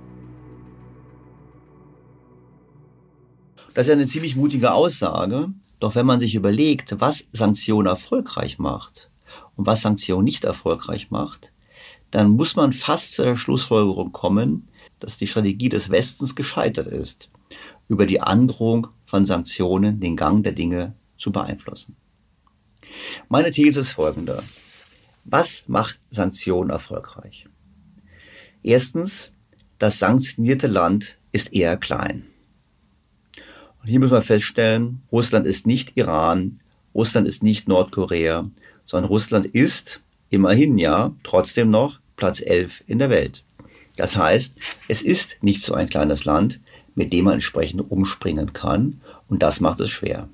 Das ist ja eine ziemlich mutige Aussage, doch wenn man sich überlegt, was Sanktionen erfolgreich macht und was Sanktionen nicht erfolgreich macht, dann muss man fast zur Schlussfolgerung kommen, dass die Strategie des Westens gescheitert ist, über die Androhung von Sanktionen den Gang der Dinge zu beeinflussen. Meine These ist folgende. Was macht Sanktionen erfolgreich? Erstens, das sanktionierte Land ist eher klein. Und hier müssen wir feststellen, Russland ist nicht Iran, Russland ist nicht Nordkorea, sondern Russland ist immerhin ja trotzdem noch Platz elf in der Welt. Das heißt, es ist nicht so ein kleines Land, mit dem man entsprechend umspringen kann, und das macht es schwer.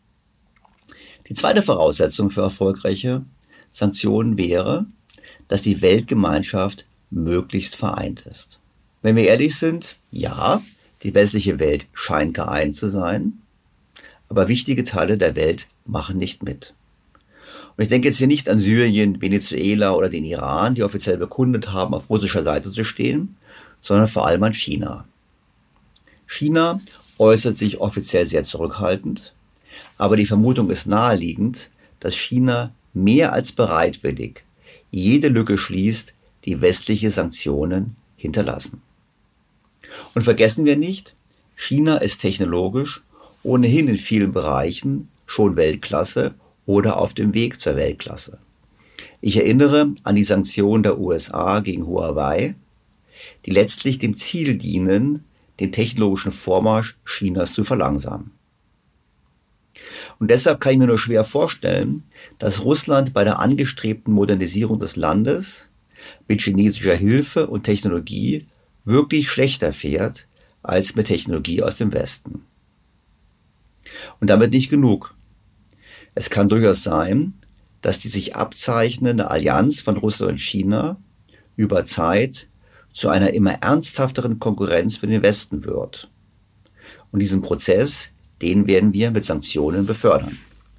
Die zweite Voraussetzung für erfolgreiche Sanktionen wäre, dass die Weltgemeinschaft möglichst vereint ist. Wenn wir ehrlich sind, ja, die westliche Welt scheint geeint zu sein, aber wichtige Teile der Welt machen nicht mit. Und ich denke jetzt hier nicht an Syrien, Venezuela oder den Iran, die offiziell bekundet haben, auf russischer Seite zu stehen, sondern vor allem an China. China äußert sich offiziell sehr zurückhaltend, aber die Vermutung ist naheliegend, dass China mehr als bereitwillig jede Lücke schließt, die westliche Sanktionen hinterlassen. Und vergessen wir nicht, China ist technologisch ohnehin in vielen Bereichen schon Weltklasse oder auf dem Weg zur Weltklasse. Ich erinnere an die Sanktionen der U S A gegen Huawei, die letztlich dem Ziel dienen, den technologischen Vormarsch Chinas zu verlangsamen. Und deshalb kann ich mir nur schwer vorstellen, dass Russland bei der angestrebten Modernisierung des Landes mit chinesischer Hilfe und Technologie wirklich schlechter fährt als mit Technologie aus dem Westen. Und damit nicht genug. Es kann durchaus sein, dass die sich abzeichnende Allianz von Russland und China über Zeit zu einer immer ernsthafteren Konkurrenz für den Westen wird. Und diesen Prozess, den werden wir mit Sanktionen befördern.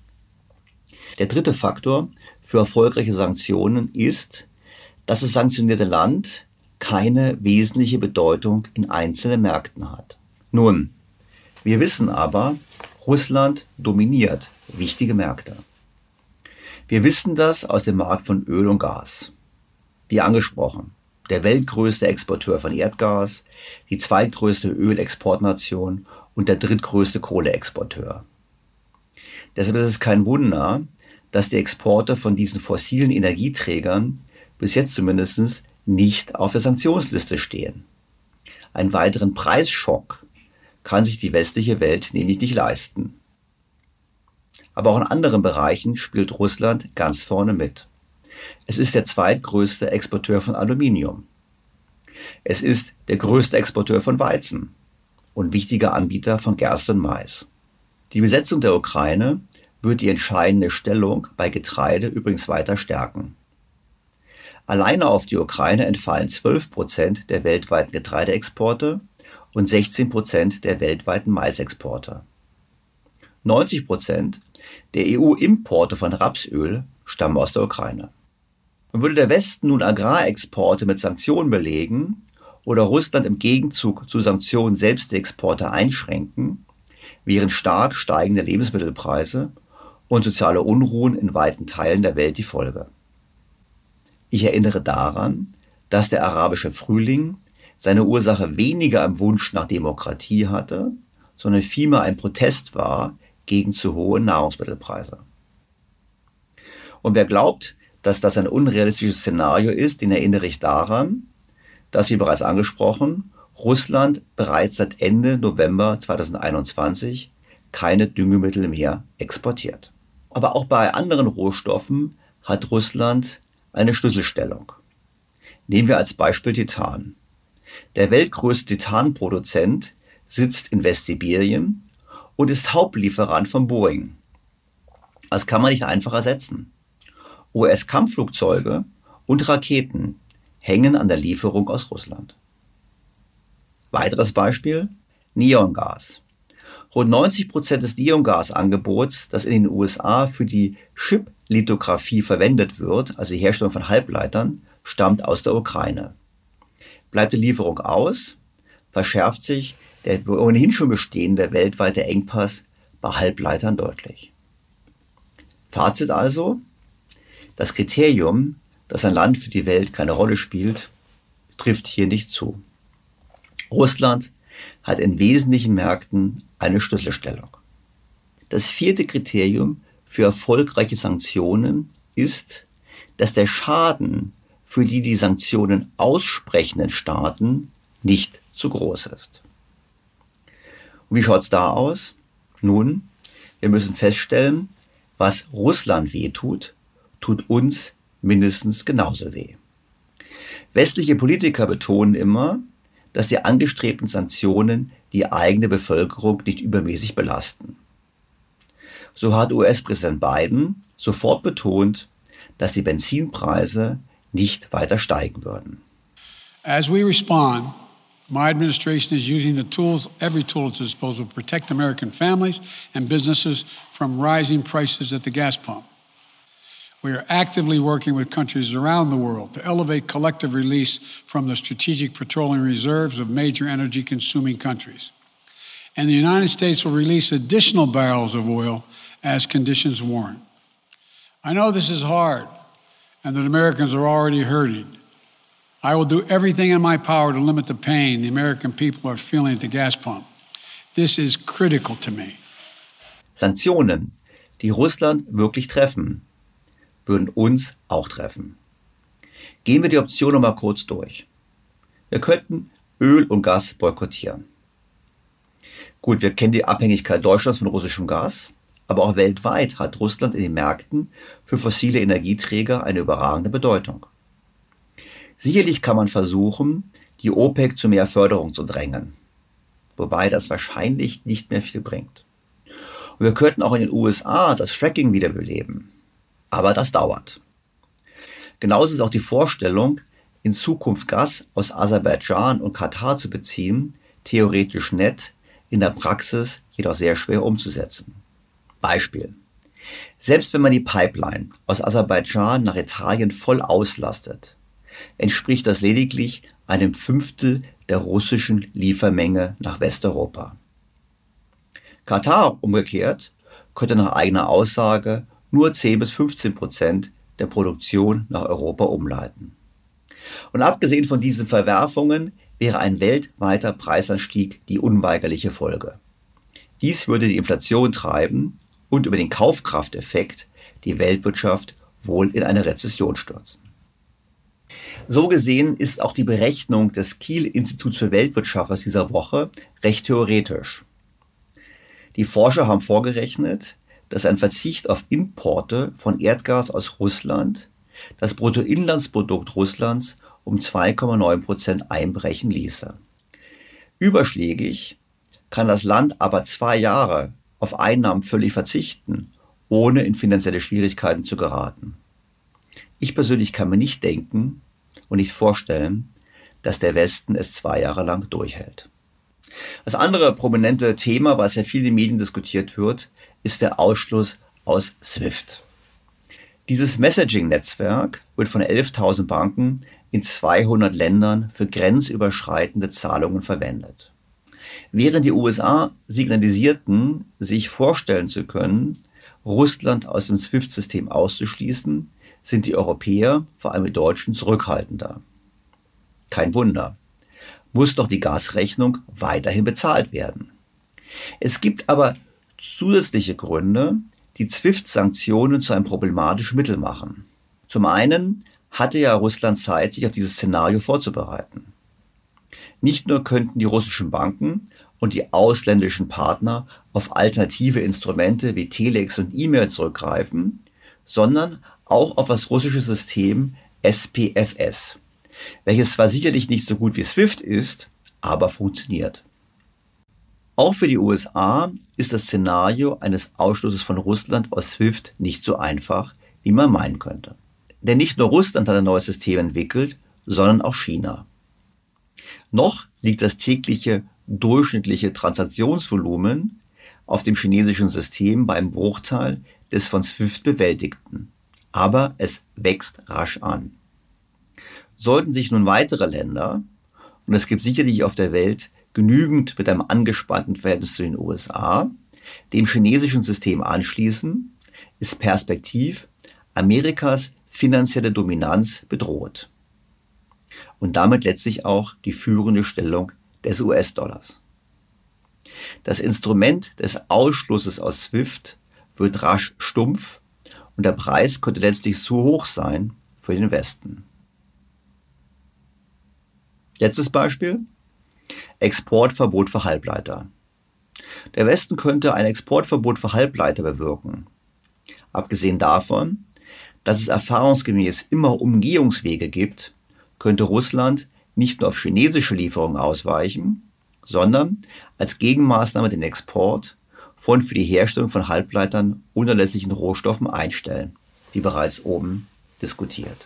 Der dritte Faktor für erfolgreiche Sanktionen ist, dass das sanktionierte Land keine wesentliche Bedeutung in einzelnen Märkten hat. Nun, wir wissen aber, Russland dominiert wichtige Märkte. Wir wissen das aus dem Markt von Öl und Gas. Wie angesprochen, der weltgrößte Exporteur von Erdgas, die zweitgrößte Ölexportnation und der drittgrößte Kohleexporteur. Deshalb ist es kein Wunder, dass die Exporte von diesen fossilen Energieträgern bis jetzt zumindest nicht auf der Sanktionsliste stehen. Einen weiteren Preisschock kann sich die westliche Welt nämlich nicht leisten. Aber auch in anderen Bereichen spielt Russland ganz vorne mit. Es ist der zweitgrößte Exporteur von Aluminium. Es ist der größte Exporteur von Weizen und wichtiger Anbieter von Gerste und Mais. Die Besetzung der Ukraine wird die entscheidende Stellung bei Getreide übrigens weiter stärken. Alleine auf die Ukraine entfallen zwölf Prozent der weltweiten Getreideexporte und sechzehn Prozent der weltweiten Maisexporte. neunzig Prozent der E U-Importe von Rapsöl stammen aus der Ukraine. Und würde der Westen nun Agrarexporte mit Sanktionen belegen oder Russland im Gegenzug zu Sanktionen selbst die Exporte einschränken, wären stark steigende Lebensmittelpreise und soziale Unruhen in weiten Teilen der Welt die Folge. Ich erinnere daran, dass der arabische Frühling seine Ursache weniger im Wunsch nach Demokratie hatte, sondern vielmehr ein Protest war gegen zu hohe Nahrungsmittelpreise. Und wer glaubt, dass das ein unrealistisches Szenario ist, den erinnere ich daran, dass, wie bereits angesprochen, Russland bereits seit Ende November zweitausendeinundzwanzig keine Düngemittel mehr exportiert. Aber auch bei anderen Rohstoffen hat Russland eine Schlüsselstellung. Nehmen wir als Beispiel Titan. Der weltgrößte Titanproduzent sitzt in Westsibirien und ist Hauptlieferant von Boeing. Das kann man nicht einfach ersetzen. U S-Kampfflugzeuge und Raketen hängen an der Lieferung aus Russland. Weiteres Beispiel: Neongas. Rund neunzig Prozent des Neongasangebots, das in den U S A für die Chip-Lithografie verwendet wird, also die Herstellung von Halbleitern, stammt aus der Ukraine. Bleibt die Lieferung aus, verschärft sich der ohnehin schon bestehende weltweite Engpass bei Halbleitern deutlich. Fazit also: Das Kriterium, dass ein Land für die Welt keine Rolle spielt, trifft hier nicht zu. Russland hat in wesentlichen Märkten eine Schlüsselstellung. Das vierte Kriterium für erfolgreiche Sanktionen ist, dass der Schaden für die die Sanktionen aussprechenden Staaten nicht zu groß ist. Und wie schaut es da aus? Nun, wir müssen feststellen, was Russland wehtut, tut uns mindestens genauso weh. Westliche Politiker betonen immer, dass die angestrebten Sanktionen die eigene Bevölkerung nicht übermäßig belasten. So hat U S-Präsident Biden sofort betont, dass die Benzinpreise nicht weiter steigen würden. As we respond, my administration is using the tools, every tool at its disposal to protect American families and businesses from rising prices at the gas pump. We are actively working with countries around the world to elevate collective release from the strategic petroleum reserves of major energy-consuming countries. And the United States will release additional barrels of oil as conditions warrant. I know this is hard and that Americans are already hurting. I will do everything in my power to limit the pain the American people are feeling at the gas pump. This is critical to me. Sanktionen, die Russland wirklich treffen, würden uns auch treffen. Gehen wir die Option nochmal kurz durch. Wir könnten Öl und Gas boykottieren. Gut, wir kennen die Abhängigkeit Deutschlands von russischem Gas, aber auch weltweit hat Russland in den Märkten für fossile Energieträger eine überragende Bedeutung. Sicherlich kann man versuchen, die OPEC zu mehr Förderung zu drängen, wobei das wahrscheinlich nicht mehr viel bringt. Und wir könnten auch in den U S A das Fracking wiederbeleben. Aber das dauert. Genauso ist auch die Vorstellung, in Zukunft Gas aus Aserbaidschan und Katar zu beziehen, theoretisch nett, in der Praxis jedoch sehr schwer umzusetzen. Beispiel: Selbst wenn man die Pipeline aus Aserbaidschan nach Italien voll auslastet, entspricht das lediglich einem Fünftel der russischen Liefermenge nach Westeuropa. Katar umgekehrt könnte nach eigener Aussage nur zehn bis fünfzehn Prozent der Produktion nach Europa umleiten. Und abgesehen von diesen Verwerfungen wäre ein weltweiter Preisanstieg die unweigerliche Folge. Dies würde die Inflation treiben und über den Kaufkrafteffekt die Weltwirtschaft wohl in eine Rezession stürzen. So gesehen ist auch die Berechnung des Kiel-Instituts für Weltwirtschaft aus dieser Woche recht theoretisch. Die Forscher haben vorgerechnet, dass ein Verzicht auf Importe von Erdgas aus Russland das Bruttoinlandsprodukt Russlands um zwei Komma neun Prozent einbrechen ließe. Überschlägig kann das Land aber zwei Jahre auf Einnahmen völlig verzichten, ohne in finanzielle Schwierigkeiten zu geraten. Ich persönlich kann mir nicht denken und nicht vorstellen, dass der Westen es zwei Jahre lang durchhält. Das andere prominente Thema, was ja viel in den Medien diskutiert wird, ist der Ausschluss aus SWIFT. Dieses Messaging-Netzwerk wird von elftausend Banken in zweihundert Ländern für grenzüberschreitende Zahlungen verwendet. Während die U S A signalisierten, sich vorstellen zu können, Russland aus dem SWIFT-System auszuschließen, sind die Europäer, vor allem die Deutschen, zurückhaltender. Kein Wunder. Muss doch die Gasrechnung weiterhin bezahlt werden. Es gibt aber zusätzliche Gründe, die SWIFT-Sanktionen zu einem problematischen Mittel machen. Zum einen hatte ja Russland Zeit, sich auf dieses Szenario vorzubereiten. Nicht nur könnten die russischen Banken und die ausländischen Partner auf alternative Instrumente wie Telex und E-Mail zurückgreifen, sondern auch auf das russische System S P F S, welches zwar sicherlich nicht so gut wie SWIFT ist, aber funktioniert. Auch für die U S A ist das Szenario eines Ausschlusses von Russland aus SWIFT nicht so einfach, wie man meinen könnte. Denn nicht nur Russland hat ein neues System entwickelt, sondern auch China. Noch liegt das tägliche durchschnittliche Transaktionsvolumen auf dem chinesischen System bei einem Bruchteil des von SWIFT bewältigten. Aber es wächst rasch an. Sollten sich nun weitere Länder, und es gibt sicherlich auf der Welt genügend mit einem angespannten Verhältnis zu den U S A, dem chinesischen System anschließen, ist perspektiv Amerikas finanzielle Dominanz bedroht. Und damit letztlich auch die führende Stellung des U S-Dollars. Das Instrument des Ausschlusses aus SWIFT wird rasch stumpf und der Preis könnte letztlich zu hoch sein für den Westen. Letztes Beispiel: Exportverbot für Halbleiter. Der Westen könnte ein Exportverbot für Halbleiter bewirken. Abgesehen davon, dass es erfahrungsgemäß immer Umgehungswege gibt, könnte Russland nicht nur auf chinesische Lieferungen ausweichen, sondern als Gegenmaßnahme den Export von für die Herstellung von Halbleitern unerlässlichen Rohstoffen einstellen, wie bereits oben diskutiert.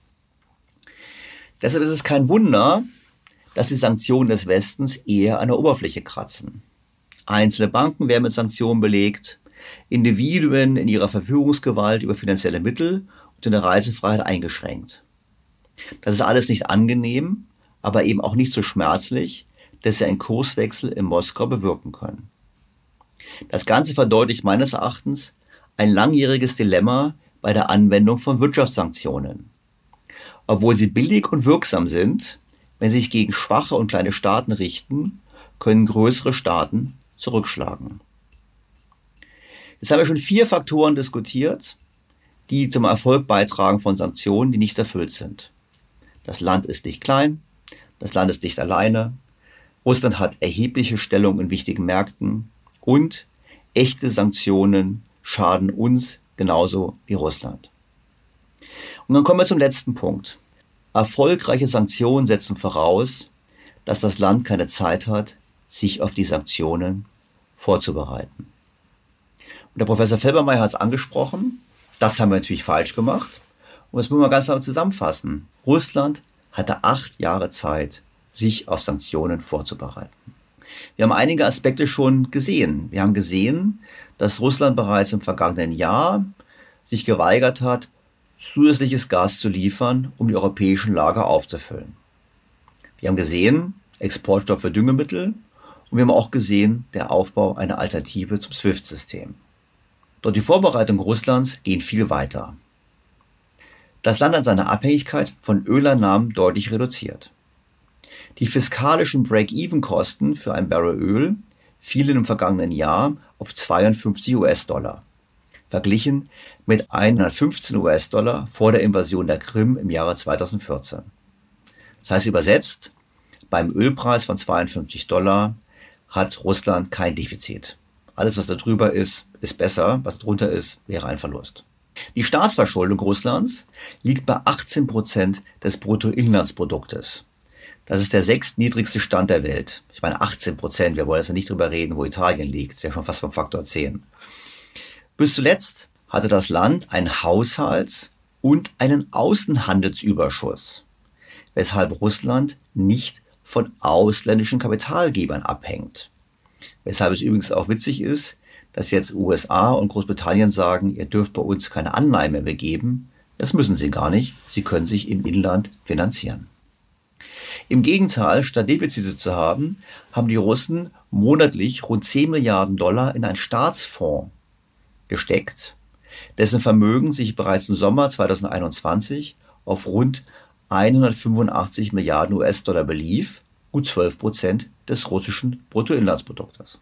Deshalb ist es kein Wunder, dass die Sanktionen des Westens eher an der Oberfläche kratzen. Einzelne Banken werden mit Sanktionen belegt, Individuen in ihrer Verfügungsgewalt über finanzielle Mittel und in der Reisefreiheit eingeschränkt. Das ist alles nicht angenehm, aber eben auch nicht so schmerzlich, dass sie einen Kurswechsel in Moskau bewirken können. Das Ganze verdeutlicht meines Erachtens ein langjähriges Dilemma bei der Anwendung von Wirtschaftssanktionen. Obwohl sie billig und wirksam sind, wenn sie sich gegen schwache und kleine Staaten richten, können größere Staaten zurückschlagen. Jetzt haben wir schon vier Faktoren diskutiert, die zum Erfolg beitragen von Sanktionen, die nicht erfüllt sind. Das Land ist nicht klein, das Land ist nicht alleine, Russland hat erhebliche Stellung in wichtigen Märkten und echte Sanktionen schaden uns genauso wie Russland. Und dann kommen wir zum letzten Punkt. Erfolgreiche Sanktionen setzen voraus, dass das Land keine Zeit hat, sich auf die Sanktionen vorzubereiten. Und der Professor Felbermayr hat es angesprochen, das haben wir natürlich falsch gemacht. Und das müssen wir ganz klar zusammenfassen. Russland hatte acht Jahre Zeit, sich auf Sanktionen vorzubereiten. Wir haben einige Aspekte schon gesehen. Wir haben gesehen, dass Russland bereits im vergangenen Jahr sich geweigert hat, zusätzliches Gas zu liefern, um die europäischen Lager aufzufüllen. Wir haben gesehen, Exportstopp für Düngemittel, und wir haben auch gesehen, der Aufbau einer Alternative zum SWIFT-System. Doch die Vorbereitungen Russlands gehen viel weiter. Das Land hat seine Abhängigkeit von Öleinnahmen deutlich reduziert. Die fiskalischen Break-Even-Kosten für ein Barrel Öl fielen im vergangenen Jahr auf zweiundfünfzig US-Dollar. verglichen mit hundertfünfzehn US-Dollar vor der Invasion der Krim im Jahre zweitausendvierzehn. Das heißt übersetzt, beim Ölpreis von zweiundfünfzig Dollar hat Russland kein Defizit. Alles, was da drüber ist, ist besser. Was drunter ist, wäre ein Verlust. Die Staatsverschuldung Russlands liegt bei achtzehn Prozent des Bruttoinlandsproduktes. Das ist der sechstniedrigste Stand der Welt. Ich meine achtzehn Prozent, wir wollen jetzt nicht drüber reden, wo Italien liegt. Das ist ja schon fast vom Faktor zehn. Bis zuletzt hatte das Land einen Haushalts- und einen Außenhandelsüberschuss, weshalb Russland nicht von ausländischen Kapitalgebern abhängt. Weshalb es übrigens auch witzig ist, dass jetzt U S A und Großbritannien sagen, ihr dürft bei uns keine Anleihen mehr geben. Das müssen sie gar nicht. Sie können sich im Inland finanzieren. Im Gegenteil, statt Defizite zu haben, haben die Russen monatlich rund zehn Milliarden Dollar in einen Staatsfonds gesteckt, dessen Vermögen sich bereits im Sommer zweitausendeinundzwanzig auf rund hundertfünfundachtzig Milliarden US-Dollar belief, gut zwölf Prozent des russischen Bruttoinlandsproduktes.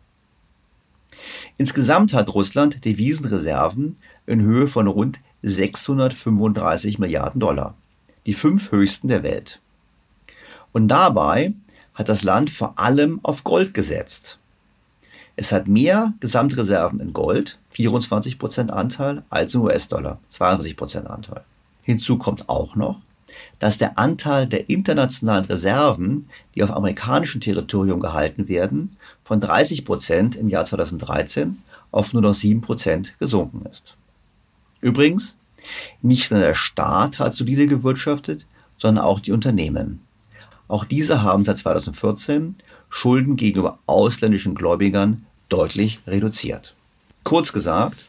Insgesamt hat Russland Devisenreserven in Höhe von rund sechshundertfünfunddreißig Milliarden Dollar, die fünf höchsten der Welt. Und dabei hat das Land vor allem auf Gold gesetzt. Es hat mehr Gesamtreserven in Gold, vierundzwanzig Prozent Anteil, als in U S-Dollar, zweiunddreißig Prozent Anteil. Hinzu kommt auch noch, dass der Anteil der internationalen Reserven, die auf amerikanischem Territorium gehalten werden, von dreißig Prozent im Jahr zweitausenddreizehn auf nur noch sieben Prozent gesunken ist. Übrigens, nicht nur der Staat hat solide gewirtschaftet, sondern auch die Unternehmen. Auch diese haben seit zweitausendvierzehn Schulden gegenüber ausländischen Gläubigern deutlich reduziert. Kurz gesagt,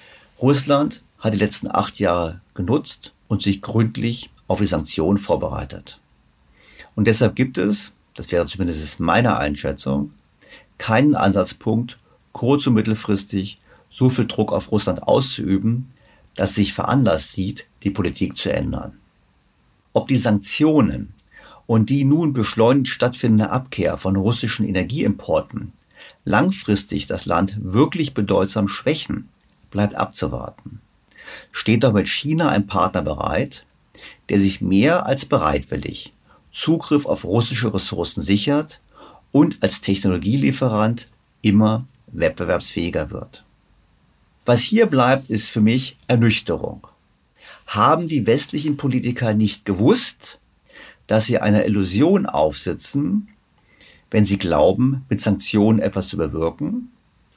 Russland hat die letzten acht Jahre genutzt und sich gründlich auf die Sanktionen vorbereitet. Und deshalb gibt es, das wäre zumindest meine Einschätzung, keinen Ansatzpunkt, kurz- und mittelfristig so viel Druck auf Russland auszuüben, dass sich veranlasst sieht, die Politik zu ändern. Ob die Sanktionen und die nun beschleunigt stattfindende Abkehr von russischen Energieimporten langfristig das Land wirklich bedeutsam schwächen, bleibt abzuwarten. Steht doch mit China ein Partner bereit, der sich mehr als bereitwillig Zugriff auf russische Ressourcen sichert und als Technologielieferant immer wettbewerbsfähiger wird. Was hier bleibt, ist für mich Ernüchterung. Haben die westlichen Politiker nicht gewusst, dass sie einer Illusion aufsitzen, wenn sie glauben, mit Sanktionen etwas zu bewirken?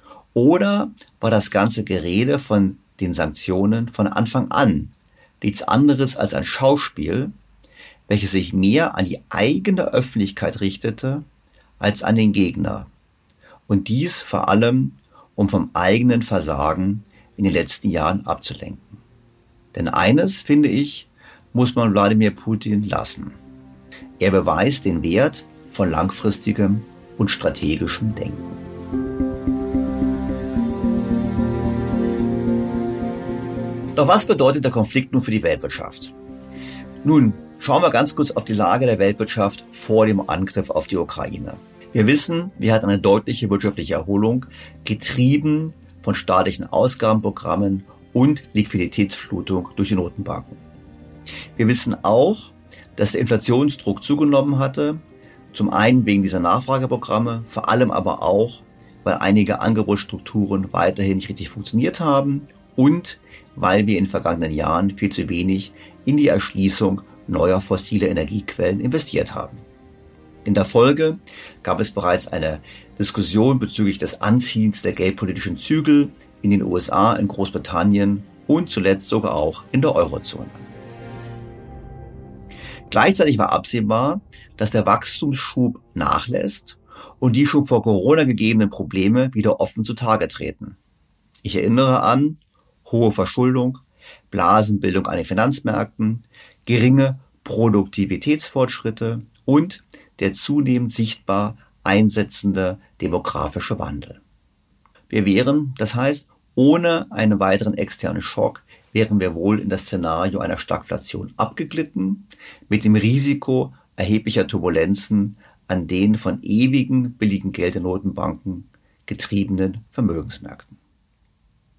Oder war das ganze Gerede von den Sanktionen von Anfang an nichts anderes als ein Schauspiel, welches sich mehr an die eigene Öffentlichkeit richtete als an den Gegner? Und dies vor allem, um vom eigenen Versagen in den letzten Jahren abzulenken. Denn eines, finde ich, muss man Wladimir Putin lassen. Er beweist den Wert von langfristigem und strategischem Denken. Doch was bedeutet der Konflikt nun für die Weltwirtschaft? Nun, schauen wir ganz kurz auf die Lage der Weltwirtschaft vor dem Angriff auf die Ukraine. Wir wissen, wir hatten eine deutliche wirtschaftliche Erholung, getrieben von staatlichen Ausgabenprogrammen und Liquiditätsflutung durch die Notenbanken. Wir wissen auch, dass der Inflationsdruck zugenommen hatte, zum einen wegen dieser Nachfrageprogramme, vor allem aber auch, weil einige Angebotsstrukturen weiterhin nicht richtig funktioniert haben und weil wir in den vergangenen Jahren viel zu wenig in die Erschließung neuer fossiler Energiequellen investiert haben. In der Folge gab es bereits eine Diskussion bezüglich des Anziehens der geldpolitischen Zügel in den U S A, in Großbritannien und zuletzt sogar auch in der Eurozone. Gleichzeitig war absehbar, dass der Wachstumsschub nachlässt und die schon vor Corona gegebenen Probleme wieder offen zutage treten. Ich erinnere an hohe Verschuldung, Blasenbildung an den Finanzmärkten, geringe Produktivitätsfortschritte und der zunehmend sichtbar einsetzende demografische Wandel. Wir wären, das heißt, ohne einen weiteren externen Schock, wären wir wohl in das Szenario einer Stagflation abgeglitten, mit dem Risiko erheblicher Turbulenzen an den von ewigen billigen Geld der Notenbanken getriebenen Vermögensmärkten.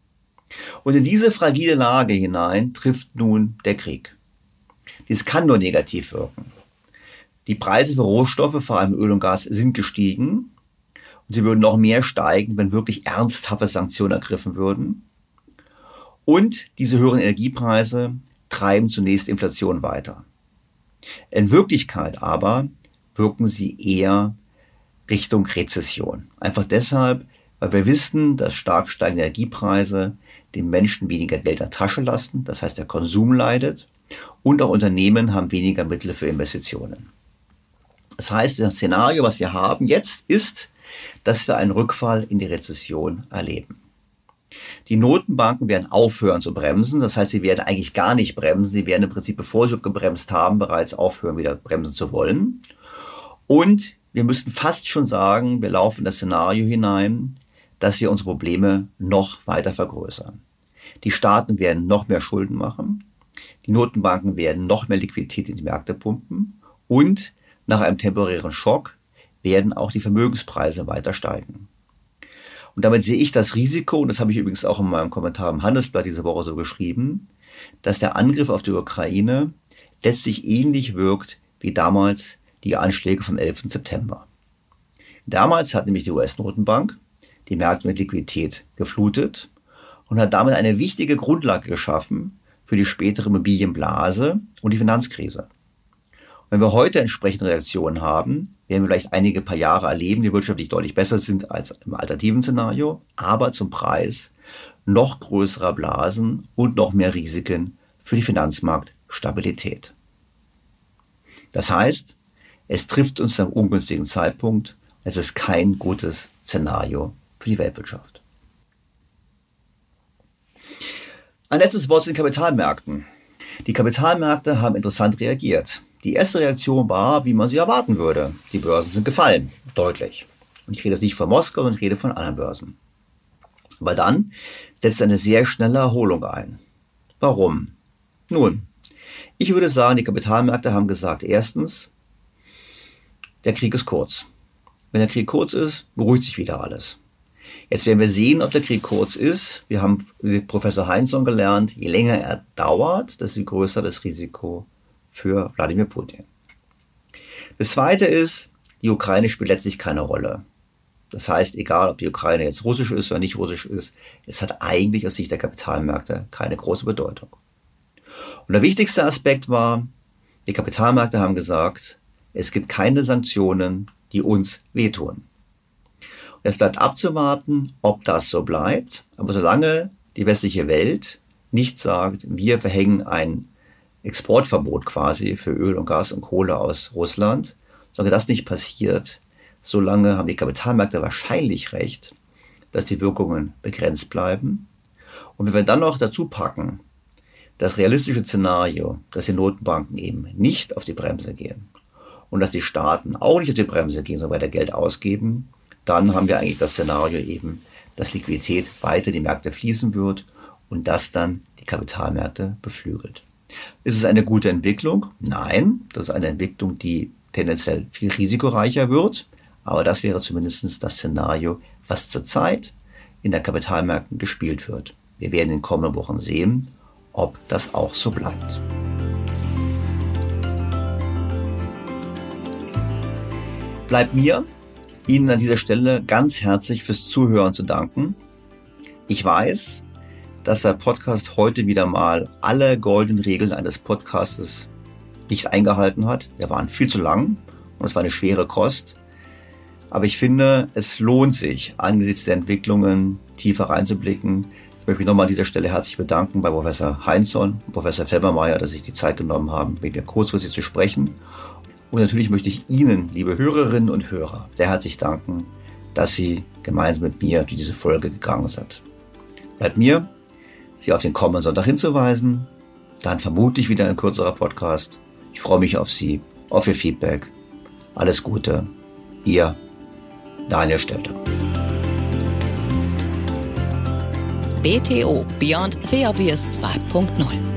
Und in diese fragile Lage hinein trifft nun der Krieg. Dies kann nur negativ wirken. Die Preise für Rohstoffe, vor allem Öl und Gas, sind gestiegen. Und sie würden noch mehr steigen, wenn wirklich ernsthafte Sanktionen ergriffen würden. Und diese höheren Energiepreise treiben zunächst Inflation weiter. In Wirklichkeit aber wirken sie eher Richtung Rezession. Einfach deshalb, weil wir wissen, dass stark steigende Energiepreise den Menschen weniger Geld in der Tasche lassen. Das heißt, der Konsum leidet und auch Unternehmen haben weniger Mittel für Investitionen. Das heißt, das Szenario, was wir haben jetzt, ist, dass wir einen Rückfall in die Rezession erleben. Die Notenbanken werden aufhören zu bremsen. Das heißt, sie werden eigentlich gar nicht bremsen. Sie werden im Prinzip, bevor sie gebremst haben, bereits aufhören, wieder bremsen zu wollen. Und wir müssten fast schon sagen, wir laufen in das Szenario hinein, dass wir unsere Probleme noch weiter vergrößern. Die Staaten werden noch mehr Schulden machen. Die Notenbanken werden noch mehr Liquidität in die Märkte pumpen. Und nach einem temporären Schock werden auch die Vermögenspreise weiter steigen. Und damit sehe ich das Risiko, und das habe ich übrigens auch in meinem Kommentar im Handelsblatt diese Woche so geschrieben, dass der Angriff auf die Ukraine letztlich ähnlich wirkt wie damals die Anschläge vom elften September. Damals hat nämlich die U S-Notenbank die Märkte mit Liquidität geflutet und hat damit eine wichtige Grundlage geschaffen für die spätere Immobilienblase und die Finanzkrise. Wenn wir heute entsprechende Reaktionen haben, werden wir vielleicht einige paar Jahre erleben, die wirtschaftlich deutlich besser sind als im alternativen Szenario, aber zum Preis noch größerer Blasen und noch mehr Risiken für die Finanzmarktstabilität. Das heißt, es trifft uns zu einem ungünstigen Zeitpunkt. Es ist kein gutes Szenario für die Weltwirtschaft. Ein letztes Wort zu den Kapitalmärkten. Die Kapitalmärkte haben interessant reagiert. Die erste Reaktion war, wie man sie erwarten würde. Die Börsen sind gefallen, deutlich. Und ich rede jetzt nicht von Moskau, sondern ich rede von anderen Börsen. Aber dann setzt eine sehr schnelle Erholung ein. Warum? Nun, ich würde sagen, die Kapitalmärkte haben gesagt, erstens, der Krieg ist kurz. Wenn der Krieg kurz ist, beruhigt sich wieder alles. Jetzt werden wir sehen, ob der Krieg kurz ist. Wir haben mit Professor Heinsohn gelernt, je länger er dauert, desto größer das Risiko für Wladimir Putin. Das Zweite ist, die Ukraine spielt letztlich keine Rolle. Das heißt, egal ob die Ukraine jetzt russisch ist oder nicht russisch ist, es hat eigentlich aus Sicht der Kapitalmärkte keine große Bedeutung. Und der wichtigste Aspekt war, die Kapitalmärkte haben gesagt, es gibt keine Sanktionen, die uns wehtun. Und es bleibt abzuwarten, ob das so bleibt. Aber solange die westliche Welt nicht sagt, wir verhängen ein Exportverbot quasi für Öl und Gas und Kohle aus Russland, solange das nicht passiert, solange haben die Kapitalmärkte wahrscheinlich recht, dass die Wirkungen begrenzt bleiben. Und wenn wir dann noch dazu packen, das realistische Szenario, dass die Notenbanken eben nicht auf die Bremse gehen und dass die Staaten auch nicht auf die Bremse gehen, sondern weiter Geld ausgeben, dann haben wir eigentlich das Szenario eben, dass Liquidität weiter in die Märkte fließen wird und das dann die Kapitalmärkte beflügelt. Ist es eine gute Entwicklung? Nein, das ist eine Entwicklung, die tendenziell viel risikoreicher wird, aber das wäre zumindest das Szenario, was zurzeit in der Kapitalmärkten gespielt wird. Wir werden in den kommenden Wochen sehen, ob das auch so bleibt. Bleibt mir, Ihnen an dieser Stelle ganz herzlich fürs Zuhören zu danken. Ich weiß, dass der Podcast heute wieder mal alle goldenen Regeln eines Podcastes nicht eingehalten hat. Wir waren viel zu lang und es war eine schwere Kost. Aber ich finde, es lohnt sich, angesichts der Entwicklungen tiefer reinzublicken. Ich möchte mich nochmal an dieser Stelle herzlich bedanken bei Professor Heinsohn und Professor Felbermayr, dass Sie sich die Zeit genommen haben, mit mir kurzfristig zu sprechen. Und natürlich möchte ich Ihnen, liebe Hörerinnen und Hörer, sehr herzlich danken, dass Sie gemeinsam mit mir durch diese Folge gegangen sind. Bleibt mir, Sie auf den kommenden Sonntag hinzuweisen, dann vermutlich wieder ein kürzerer Podcast. Ich freue mich auf Sie, auf Ihr Feedback. Alles Gute, Ihr Daniel Stelter. B T O Beyond the Obvious zwei Punkt null.